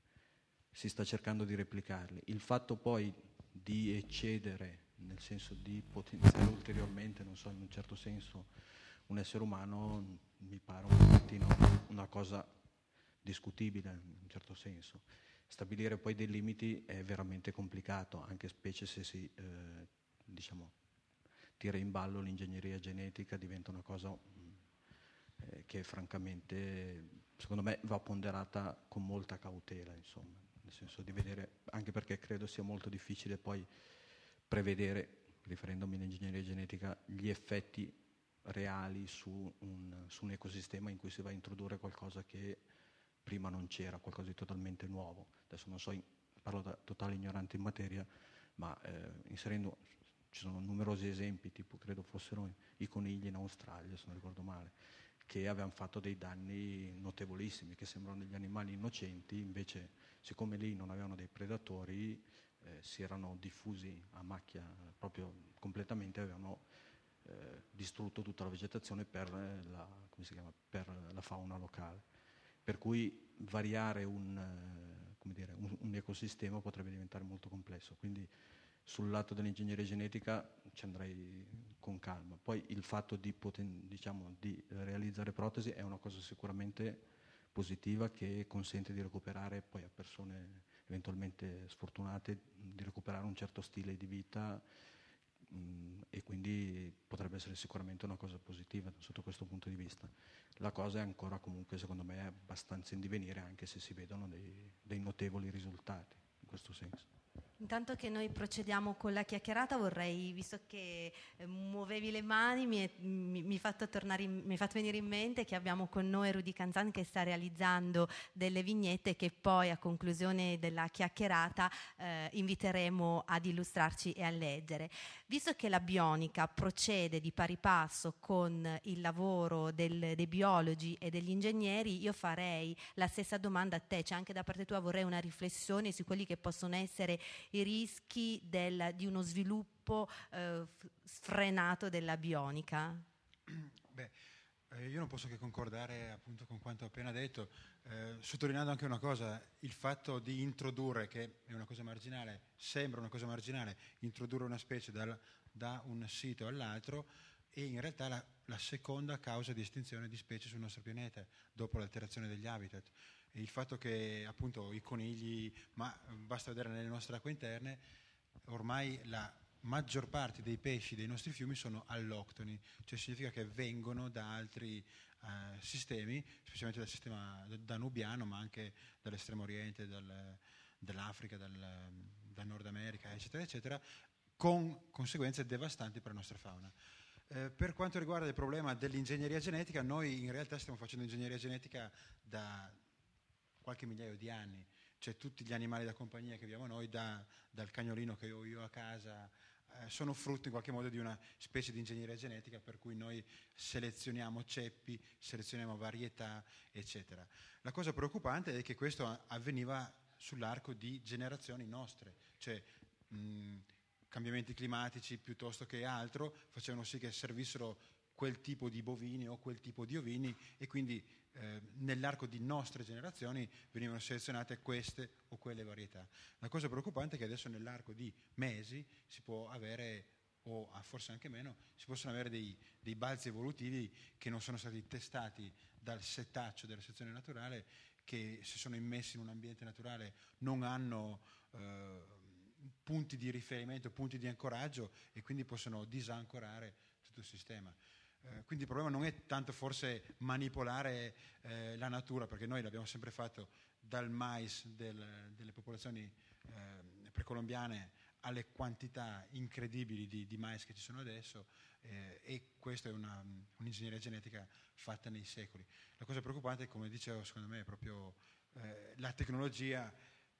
si sta cercando di replicarli. Il fatto poi di eccedere, nel senso di potenziare ulteriormente, non so, in un certo senso, un essere umano, mi pare un pochettino una cosa discutibile in un certo senso. Stabilire poi dei limiti è veramente complicato, anche specie se si eh, diciamo, tira in ballo l'ingegneria genetica, diventa una cosa mh, eh, che francamente secondo me va ponderata con molta cautela, insomma, nel senso di vedere, anche perché credo sia molto difficile poi prevedere, riferendomi all'ingegneria genetica, gli effetti reali su un, su un ecosistema in cui si va a introdurre qualcosa che prima non c'era, qualcosa di totalmente nuovo. Adesso non so, in, parlo da totale ignorante in materia, ma eh, inserendo, ci sono numerosi esempi, tipo credo fossero i conigli in Australia, se non ricordo male, che avevano fatto dei danni notevolissimi, che sembrano degli animali innocenti, invece siccome lì non avevano dei predatori, eh, si erano diffusi a macchia proprio completamente, avevano eh, distrutto tutta la vegetazione per la, come si chiama, per la fauna locale. Per cui variare un, eh, come dire, un, un ecosistema potrebbe diventare molto complesso. Quindi sul lato dell'ingegneria genetica ci andrei con calma. Poi il fatto di, poten- diciamo, di realizzare protesi è una cosa sicuramente positiva che consente di recuperare poi a persone eventualmente sfortunate di recuperare un certo stile di vita mh, e quindi potrebbe essere sicuramente una cosa positiva sotto questo punto di vista. La cosa è ancora comunque secondo me abbastanza in divenire, anche se si vedono dei, dei notevoli risultati in questo senso. Intanto che noi procediamo con la chiacchierata, vorrei, visto che eh, muovevi le mani, mi, è, mi, mi, fatto tornare in, mi hai fatto venire in mente che abbiamo con noi Rudy Canzan che sta realizzando delle vignette che poi a conclusione della chiacchierata eh, inviteremo ad illustrarci e a leggere. Visto che la bionica procede di pari passo con il lavoro del, dei biologi e degli ingegneri, io farei la stessa domanda a te, cioè anche da parte tua vorrei una riflessione su quelli che possono essere i rischi del, di uno sviluppo eh, sfrenato della bionica. Beh, eh, io non posso che concordare appunto con quanto ho appena detto, eh, sottolineando anche una cosa, il fatto di introdurre, che è una cosa marginale, sembra una cosa marginale, introdurre una specie dal, da un sito all'altro e in realtà la, la seconda causa di estinzione di specie sul nostro pianeta, dopo l'alterazione degli habitat. E il fatto che appunto i conigli, ma basta vedere nelle nostre acque interne, ormai la maggior parte dei pesci dei nostri fiumi sono alloctoni, cioè significa che vengono da altri uh, sistemi, specialmente dal sistema danubiano, ma anche dall'estremo oriente, dal, dall'Africa, dal, dal Nord America, eccetera, eccetera, con conseguenze devastanti per la nostra fauna. Eh, per quanto riguarda il problema dell'ingegneria genetica, noi in realtà stiamo facendo ingegneria genetica da qualche migliaio di anni, cioè tutti gli animali da compagnia che abbiamo noi, da, dal cagnolino che ho io a casa, eh, sono frutto in qualche modo di una specie di ingegneria genetica, per cui noi selezioniamo ceppi, selezioniamo varietà, eccetera. La cosa preoccupante è che questo avveniva sull'arco di generazioni nostre, cioè mh, cambiamenti climatici piuttosto che altro facevano sì che servissero quel tipo di bovini o quel tipo di ovini, e quindi eh, nell'arco di nostre generazioni venivano selezionate queste o quelle varietà. La cosa preoccupante è che adesso nell'arco di mesi si può avere, o forse anche meno, si possono avere dei, dei balzi evolutivi che non sono stati testati dal setaccio della selezione naturale, che se sono immessi in un ambiente naturale non hanno eh, punti di riferimento, punti di ancoraggio, e quindi possono disancorare tutto il sistema. Eh, quindi il problema non è tanto forse manipolare eh, la natura, perché noi l'abbiamo sempre fatto dal mais del, delle popolazioni eh, precolombiane alle quantità incredibili di, di mais che ci sono adesso, eh, e questa è una, un'ingegneria genetica fatta nei secoli. La cosa preoccupante, come dicevo, secondo me è proprio eh, la tecnologia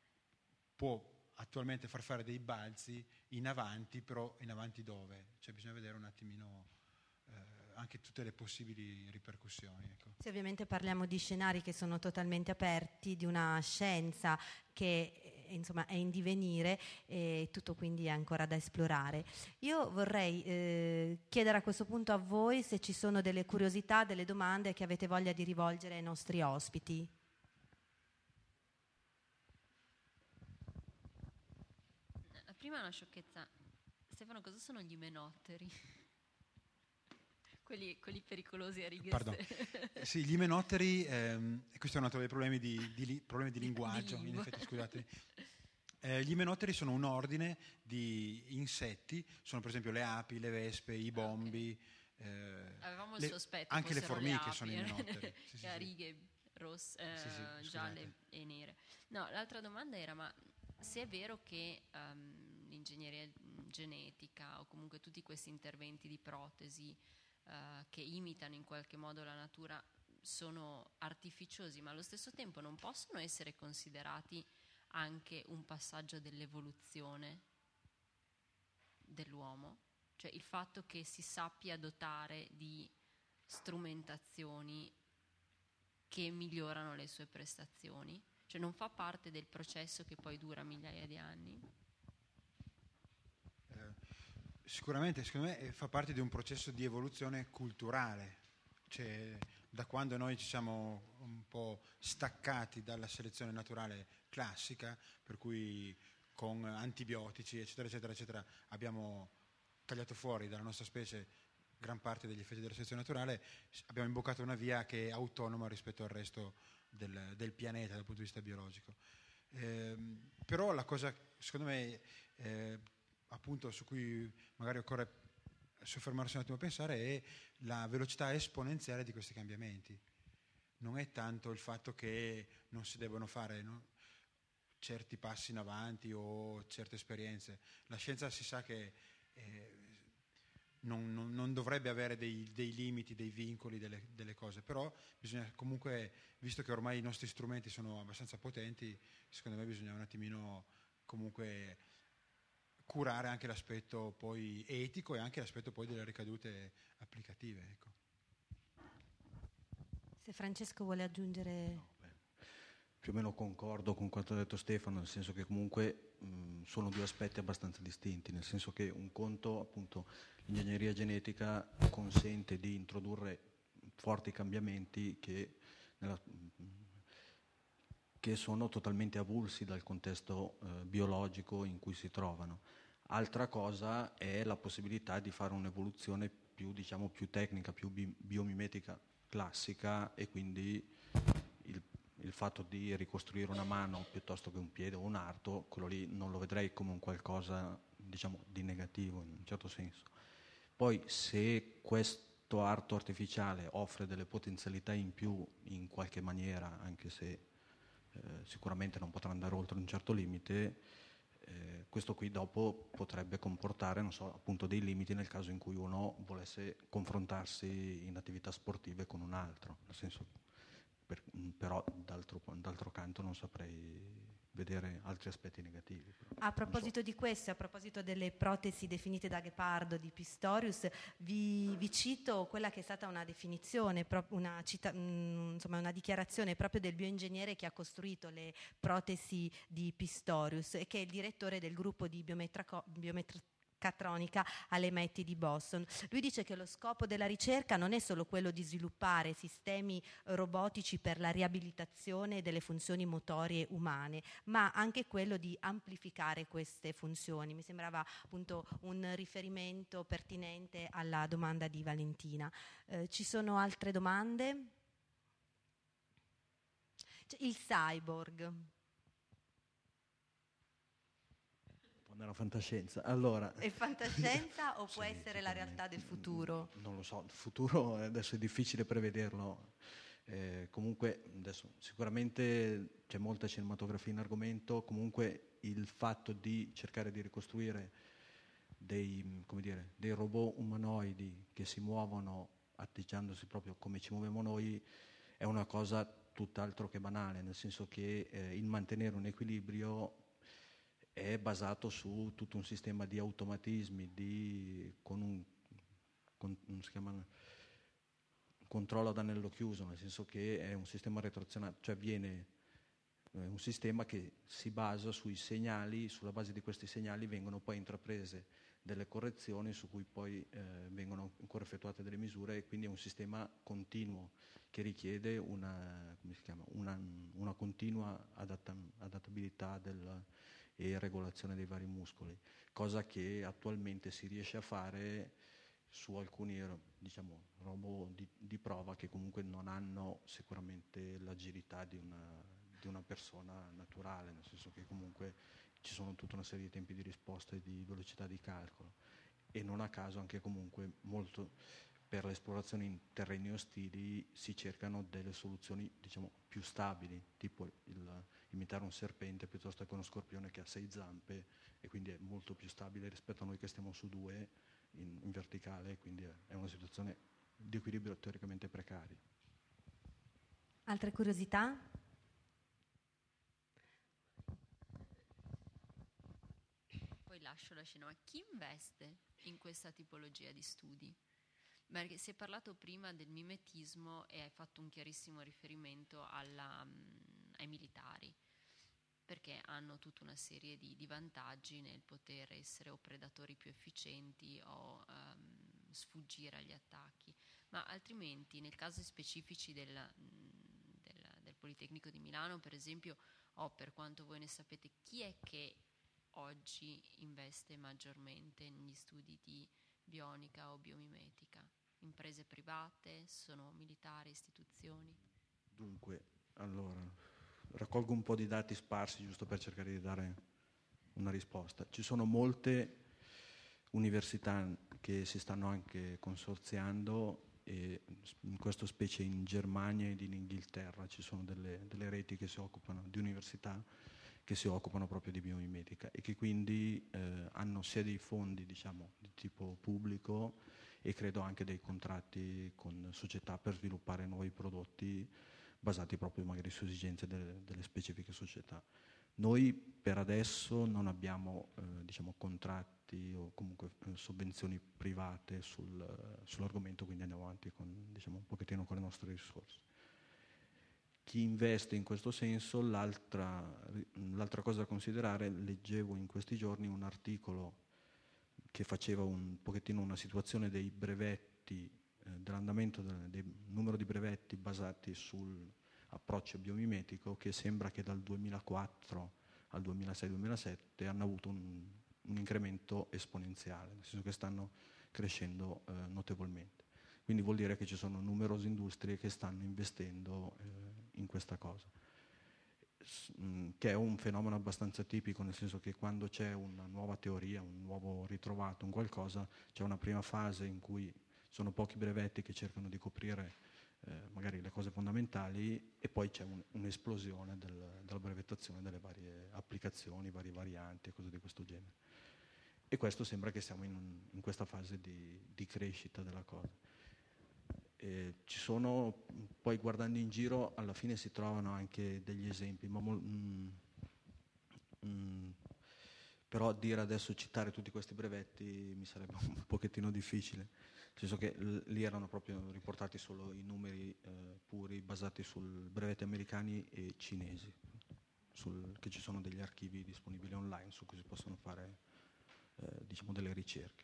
può attualmente far fare dei balzi in avanti, però in avanti dove? Cioè bisogna vedere un attimino eh, anche tutte le possibili ripercussioni. Ecco. Sì, ovviamente parliamo di scenari che sono totalmente aperti, di una scienza che insomma è in divenire, e tutto quindi è ancora da esplorare. Io vorrei eh, chiedere a questo punto a voi se ci sono delle curiosità, delle domande che avete voglia di rivolgere ai nostri ospiti. Prima una sciocchezza. Stefano, cosa sono gli imenotteri? quelli, quelli pericolosi a righe. Pardon. Sì, gli imenotteri, ehm, questo è un altro dei problemi di, di, li, problemi di linguaggio, di in effetti, scusate. Eh, gli imenotteri sono un ordine di insetti, sono per esempio le api, le vespe, i bombi. Eh, Avevamo il le, sospetto anche le formiche le api, sono imenotteri. Sì, che a sì, righe rosse, eh, sì, sì, gialle e nere. No, l'altra domanda era, ma se è vero che um, l'ingegneria genetica o comunque tutti questi interventi di protesi uh, che imitano in qualche modo la natura sono artificiosi, ma allo stesso tempo non possono essere considerati anche un passaggio dell'evoluzione dell'uomo? Cioè il fatto che si sappia dotare di strumentazioni che migliorano le sue prestazioni? Cioè non fa parte del processo che poi dura migliaia di anni? Eh, sicuramente, secondo me, fa parte di un processo di evoluzione culturale. Cioè, da quando noi ci siamo un po' staccati dalla selezione naturale classica, per cui con antibiotici, eccetera, eccetera, eccetera, abbiamo tagliato fuori dalla nostra specie gran parte degli effetti della selezione naturale, abbiamo imboccato una via che è autonoma rispetto al resto del, del pianeta dal punto di vista biologico. Eh, però la cosa, secondo me, eh, appunto su cui magari occorre soffermarsi un attimo a pensare è la velocità esponenziale di questi cambiamenti. Non è tanto il fatto che non si devono fare, no, certi passi in avanti o certe esperienze. La scienza si sa che eh, non, non, non dovrebbe avere dei, dei limiti, dei vincoli, delle, delle cose, però bisogna comunque, visto che ormai i nostri strumenti sono abbastanza potenti, secondo me bisogna un attimino comunque curare anche l'aspetto poi etico e anche l'aspetto poi delle ricadute applicative. Ecco. Se Francesco vuole aggiungere... No, beh, più o meno concordo con quanto ha detto Stefano, nel senso che comunque mh, sono due aspetti abbastanza distinti, nel senso che un conto, appunto, l'ingegneria genetica consente di introdurre forti cambiamenti che, nella, che sono totalmente avulsi dal contesto eh, biologico in cui si trovano. Altra cosa è la possibilità di fare un'evoluzione più, diciamo, più tecnica, più bi- biomimetica classica, e quindi il, il fatto di ricostruire una mano piuttosto che un piede o un arto, quello lì non lo vedrei come un qualcosa, diciamo, di negativo in un certo senso. Poi se questo arto artificiale offre delle potenzialità in più in qualche maniera, anche se eh, sicuramente non potrà andare oltre un certo limite, eh, questo qui dopo potrebbe comportare, non so, appunto dei limiti nel caso in cui uno volesse confrontarsi in attività sportive con un altro, nel senso, per, però d'altro, d'altro canto non saprei vedere altri aspetti negativi. A proposito so. di questo, a proposito delle protesi definite da Ghepardo di Pistorius, vi, vi cito quella che è stata una definizione, una, cita, mh, insomma una dichiarazione proprio del bioingegnere che ha costruito le protesi di Pistorius e che è il direttore del gruppo di biometraco, biometra meccatronica alle M I T di Boston. Lui dice che lo scopo della ricerca non è solo quello di sviluppare sistemi robotici per la riabilitazione delle funzioni motorie umane, ma anche quello di amplificare queste funzioni. Mi sembrava appunto un riferimento pertinente alla domanda di Valentina. Eh, ci sono altre domande? Il cyborg. Nella fantascienza. Allora, è fantascienza o può sì, essere la realtà del futuro? Non lo so, il futuro adesso è difficile prevederlo. Eh, comunque adesso sicuramente c'è molta cinematografia in argomento, comunque il fatto di cercare di ricostruire dei, come dire, dei robot umanoidi che si muovono atteggiandosi proprio come ci muoviamo noi è una cosa tutt'altro che banale, nel senso che eh, il mantenere un equilibrio è basato su tutto un sistema di automatismi, di, con un, con, si chiama, un controllo ad anello chiuso, nel senso che è un sistema retrazionato, cioè viene è un sistema che si basa sui segnali, sulla base di questi segnali vengono poi intraprese delle correzioni su cui poi eh, vengono ancora effettuate delle misure, e quindi è un sistema continuo che richiede una, come si chiama, una, una continua adatta, adattabilità del, e regolazione dei vari muscoli, cosa che attualmente si riesce a fare su alcuni, diciamo, robot di, di prova che comunque non hanno sicuramente l'agilità di una, di una persona naturale, nel senso che comunque ci sono tutta una serie di tempi di risposta e di velocità di calcolo, e non a caso anche comunque molto per l'esplorazione in terreni ostili si cercano delle soluzioni, diciamo, più stabili, tipo il, imitare un serpente piuttosto che uno scorpione che ha sei zampe e quindi è molto più stabile rispetto a noi che stiamo su due in, in verticale, quindi è, è una situazione di equilibrio teoricamente precaria. Altre curiosità? Poi lascio la scena, ma chi investe in questa tipologia di studi? Perché si è parlato prima del mimetismo e hai fatto un chiarissimo riferimento alla, um, ai militari, perché hanno tutta una serie di, di vantaggi nel poter essere o predatori più efficienti o um, sfuggire agli attacchi, ma altrimenti nel caso specifici del, del, del Politecnico di Milano, per esempio, o per quanto voi ne sapete, chi è che oggi investe maggiormente negli studi di bionica o biomimetica? Imprese private, sono militari, istituzioni? Dunque, allora, raccolgo un po' di dati sparsi giusto per cercare di dare una risposta. Ci sono molte università che si stanno anche consorziando, e in questo specie in Germania ed in Inghilterra ci sono delle, delle reti che si occupano di università che si occupano proprio di biomimetica e che quindi eh, hanno sia dei fondi, diciamo, di tipo pubblico e credo anche dei contratti con società per sviluppare nuovi prodotti basati proprio magari su esigenze delle, delle specifiche società. Noi per adesso non abbiamo eh, diciamo, contratti o comunque eh, sovvenzioni private sul, uh, sull'argomento, quindi andiamo avanti con, diciamo, un pochettino con le nostre risorse. Chi investe in questo senso, l'altra, l'altra cosa da considerare, leggevo in questi giorni un articolo che faceva un pochettino una situazione dei brevetti, eh, dell'andamento del, del numero di brevetti basati sull'approccio biomimetico, che sembra che dal duemilaquattro al duemilasei duemilasette hanno avuto un, un incremento esponenziale, nel senso che stanno crescendo eh, notevolmente. Quindi vuol dire che ci sono numerose industrie che stanno investendo eh, in questa cosa, S- mh, che è un fenomeno abbastanza tipico, nel senso che quando c'è una nuova teoria, un nuovo ritrovato, un qualcosa, c'è una prima fase in cui sono pochi brevetti che cercano di coprire eh, magari le cose fondamentali, e poi c'è un, un'esplosione del, della brevettazione delle varie applicazioni, varie varianti e cose di questo genere. E questo sembra che siamo in, un, in questa fase di, di crescita della cosa. Eh, ci sono, poi guardando in giro, alla fine si trovano anche degli esempi, ma mol, mm, mm, però dire adesso, citare tutti questi brevetti mi sarebbe un pochettino difficile, nel senso che l- lì erano proprio riportati solo i numeri eh, puri, basati sul brevetti americani e cinesi, sul, che ci sono degli archivi disponibili online su cui si possono fare eh, diciamo delle ricerche.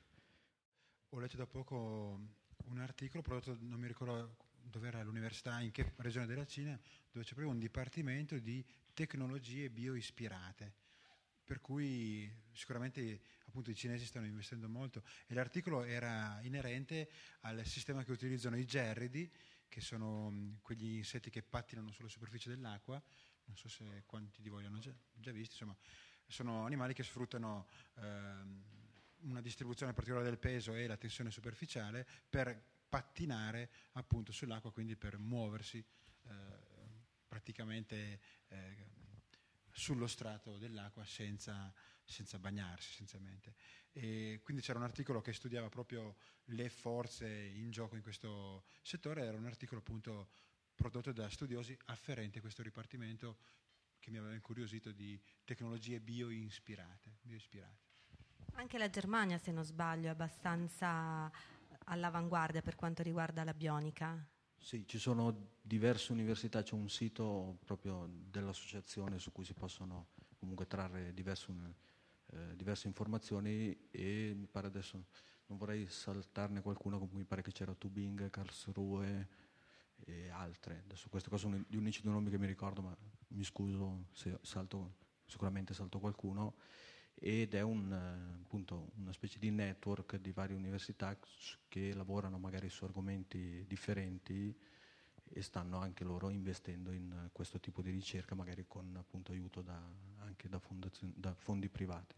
Ho letto da poco un articolo prodotto, non mi ricordo dove era l'università, in che regione della Cina, dove c'è proprio un dipartimento di tecnologie bioispirate, per cui sicuramente appunto i cinesi stanno investendo molto, e l'articolo era inerente al sistema che utilizzano i gerridi, che sono mh, quegli insetti che pattinano sulla superficie dell'acqua. Non so se quanti di voi l'hanno già, già visti, insomma sono animali che sfruttano ehm, una distribuzione particolare del peso e la tensione superficiale per pattinare appunto sull'acqua, quindi per muoversi eh, praticamente eh, sullo strato dell'acqua senza, senza bagnarsi essenzialmente. E quindi c'era un articolo che studiava proprio le forze in gioco in questo settore, era un articolo appunto prodotto da studiosi afferente a questo dipartimento che mi aveva incuriosito di tecnologie bioispirate, bioispirate. Anche la Germania, se non sbaglio, è abbastanza all'avanguardia per quanto riguarda la bionica. Sì, ci sono diverse università, c'è un sito proprio dell'associazione su cui si possono comunque trarre diverse, eh, diverse informazioni, e mi pare adesso, non vorrei saltarne qualcuno, comunque mi pare che c'era Tübingen, Karlsruhe e altre. Adesso queste qua sono gli unici due nomi che mi ricordo, ma mi scuso se salto, sicuramente salto qualcuno. Ed è un, appunto, una specie di network di varie università che lavorano magari su argomenti differenti e stanno anche loro investendo in questo tipo di ricerca, magari con appunto aiuto da, anche da, da fondi privati.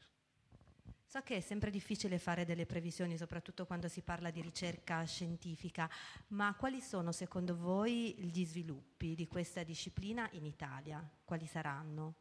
So che è sempre difficile fare delle previsioni, soprattutto quando si parla di ricerca scientifica, ma quali sono secondo voi gli sviluppi di questa disciplina in Italia? Quali saranno?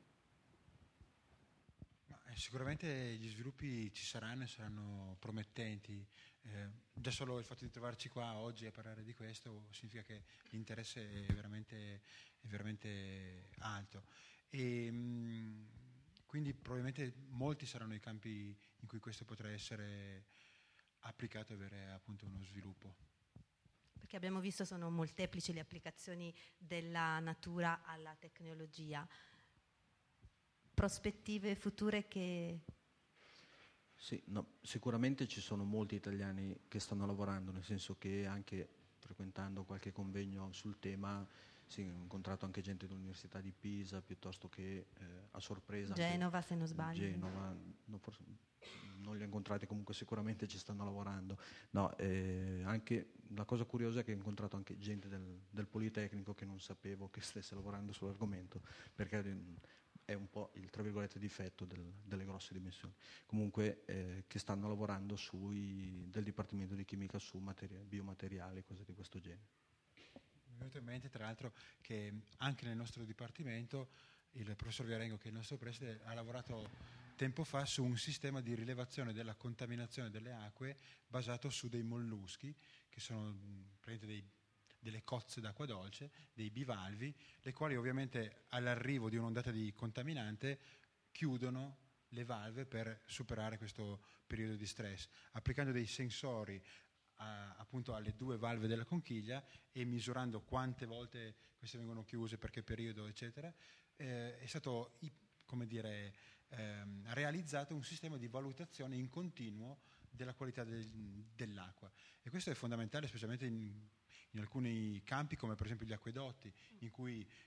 Sicuramente gli sviluppi ci saranno e saranno promettenti. Eh, già solo il fatto di trovarci qua oggi a parlare di questo significa che l'interesse è veramente, è veramente alto. E, mh, quindi probabilmente molti saranno i campi in cui questo potrà essere applicato e avere appunto uno sviluppo. Perché abbiamo visto sono molteplici le applicazioni della natura alla tecnologia. Prospettive future che... Sì, no, sicuramente ci sono molti italiani che stanno lavorando, nel senso che anche frequentando qualche convegno sul tema sì, ho incontrato anche gente dell'Università di Pisa, piuttosto che eh, a sorpresa Genova, anche, se non sbaglio. Genova, no, forse, non li ho incontrati, comunque sicuramente ci stanno lavorando. No, eh, anche la cosa curiosa è che ho incontrato anche gente del, del Politecnico che non sapevo che stesse lavorando sull'argomento, perché è un po' il tra virgolette difetto del, delle grosse dimensioni. Comunque eh, che stanno lavorando sui, del Dipartimento di Chimica su materie, biomateriali, cose di questo genere. Mi è venuto in mente tra l'altro che anche nel nostro dipartimento il professor Viarengo, che è il nostro preside, ha lavorato tempo fa su un sistema di rilevazione della contaminazione delle acque basato su dei molluschi, che sono praticamente dei delle cozze d'acqua dolce, dei bivalvi, le quali ovviamente all'arrivo di un'ondata di contaminante chiudono le valve per superare questo periodo di stress, applicando dei sensori a, appunto alle due valve della conchiglia e misurando quante volte queste vengono chiuse, per che periodo, eccetera. Eh, è stato, come dire, ehm, realizzato un sistema di valutazione in continuo della qualità del, dell'acqua, e questo è fondamentale specialmente in in alcuni campi come per esempio gli acquedotti, in cui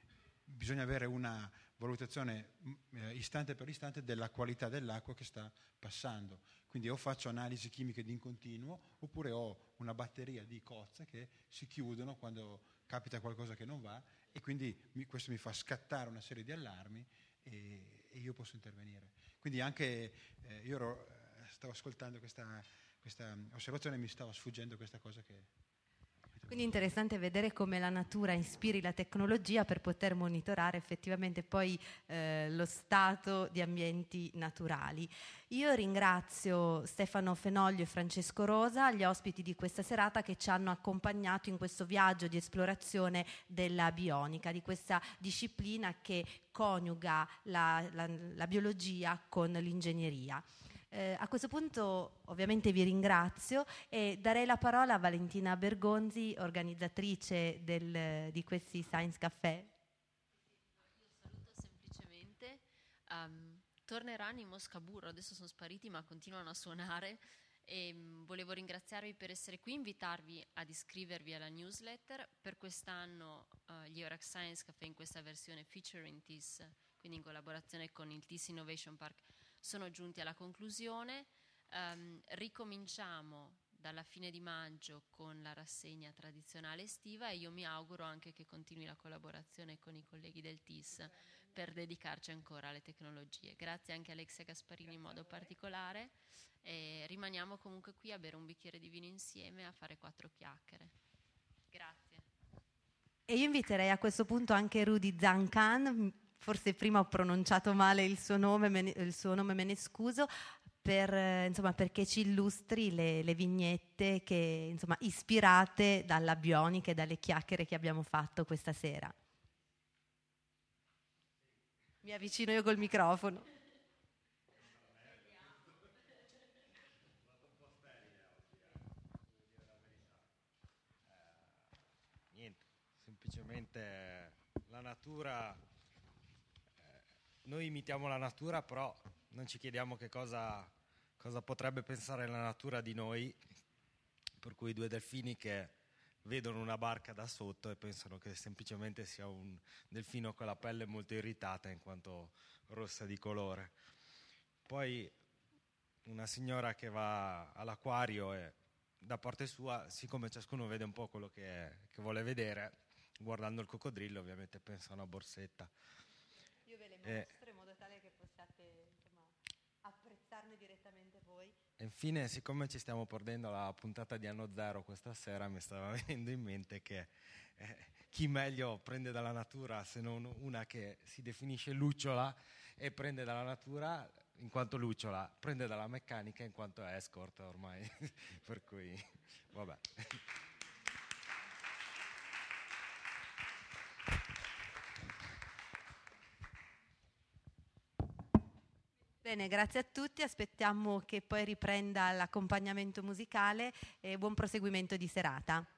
bisogna avere una valutazione eh, istante per istante della qualità dell'acqua che sta passando. Quindi o faccio analisi chimiche di in continuo, oppure ho una batteria di cozze che si chiudono quando capita qualcosa che non va, e quindi mi, questo mi fa scattare una serie di allarmi e, e io posso intervenire. Quindi anche eh, io ero, stavo ascoltando questa, questa osservazione e mi stava sfuggendo questa cosa che... Quindi è interessante vedere come la natura ispiri la tecnologia per poter monitorare effettivamente poi eh, lo stato di ambienti naturali. Io ringrazio Stefano Fenoglio e Francesco Rosa, gli ospiti di questa serata, che ci hanno accompagnato in questo viaggio di esplorazione della bionica, di questa disciplina che coniuga la, la, la biologia con l'ingegneria. Eh, a questo punto ovviamente vi ringrazio e darei la parola a Valentina Bergonzi, organizzatrice del, di questi Science Café. Io saluto semplicemente, um, torneranno in Moscaburo, adesso sono spariti ma continuano a suonare, e um, volevo ringraziarvi per essere qui, invitarvi ad iscrivervi alla newsletter. Per quest'anno uh, gli Eurac Science Café in questa versione featuring T I S, quindi in collaborazione con il T I S Innovation Park, sono giunti alla conclusione. Um, ricominciamo dalla fine di maggio con la rassegna tradizionale estiva, e io mi auguro anche che continui la collaborazione con i colleghi del T I S per dedicarci ancora alle tecnologie. Grazie anche a Alexia Gasparini in modo particolare, e rimaniamo comunque qui a bere un bicchiere di vino insieme, a fare quattro chiacchiere. Grazie. E io inviterei a questo punto anche Rudy Zancan, forse prima ho pronunciato male il suo nome, me ne, il suo nome me ne scuso, per, eh, insomma, perché ci illustri le, le vignette che, insomma, ispirate dalla bionica e dalle chiacchiere che abbiamo fatto questa sera. Mi avvicino io col microfono. Niente, semplicemente la natura, eh, noi imitiamo la natura, però non ci chiediamo che cosa, cosa potrebbe pensare la natura di noi, per cui due delfini che vedono una barca da sotto e pensano che semplicemente sia un delfino con la pelle molto irritata in quanto rossa di colore. Poi una signora che va all'acquario e da parte sua, siccome ciascuno vede un po' quello che, che vuole vedere, guardando il coccodrillo ovviamente pensa a una borsetta. Io ve le mostro eh, in modo tale che possiate, insomma, apprezzarne direttamente voi. E infine, siccome ci stiamo perdendo la puntata di Anno Zero questa sera, mi stava venendo in mente che eh, chi meglio prende dalla natura se non una che si definisce lucciola e prende dalla natura in quanto lucciola, prende dalla meccanica in quanto escort ormai, per cui vabbè. Bene, grazie a tutti, aspettiamo che poi riprenda l'accompagnamento musicale e buon proseguimento di serata.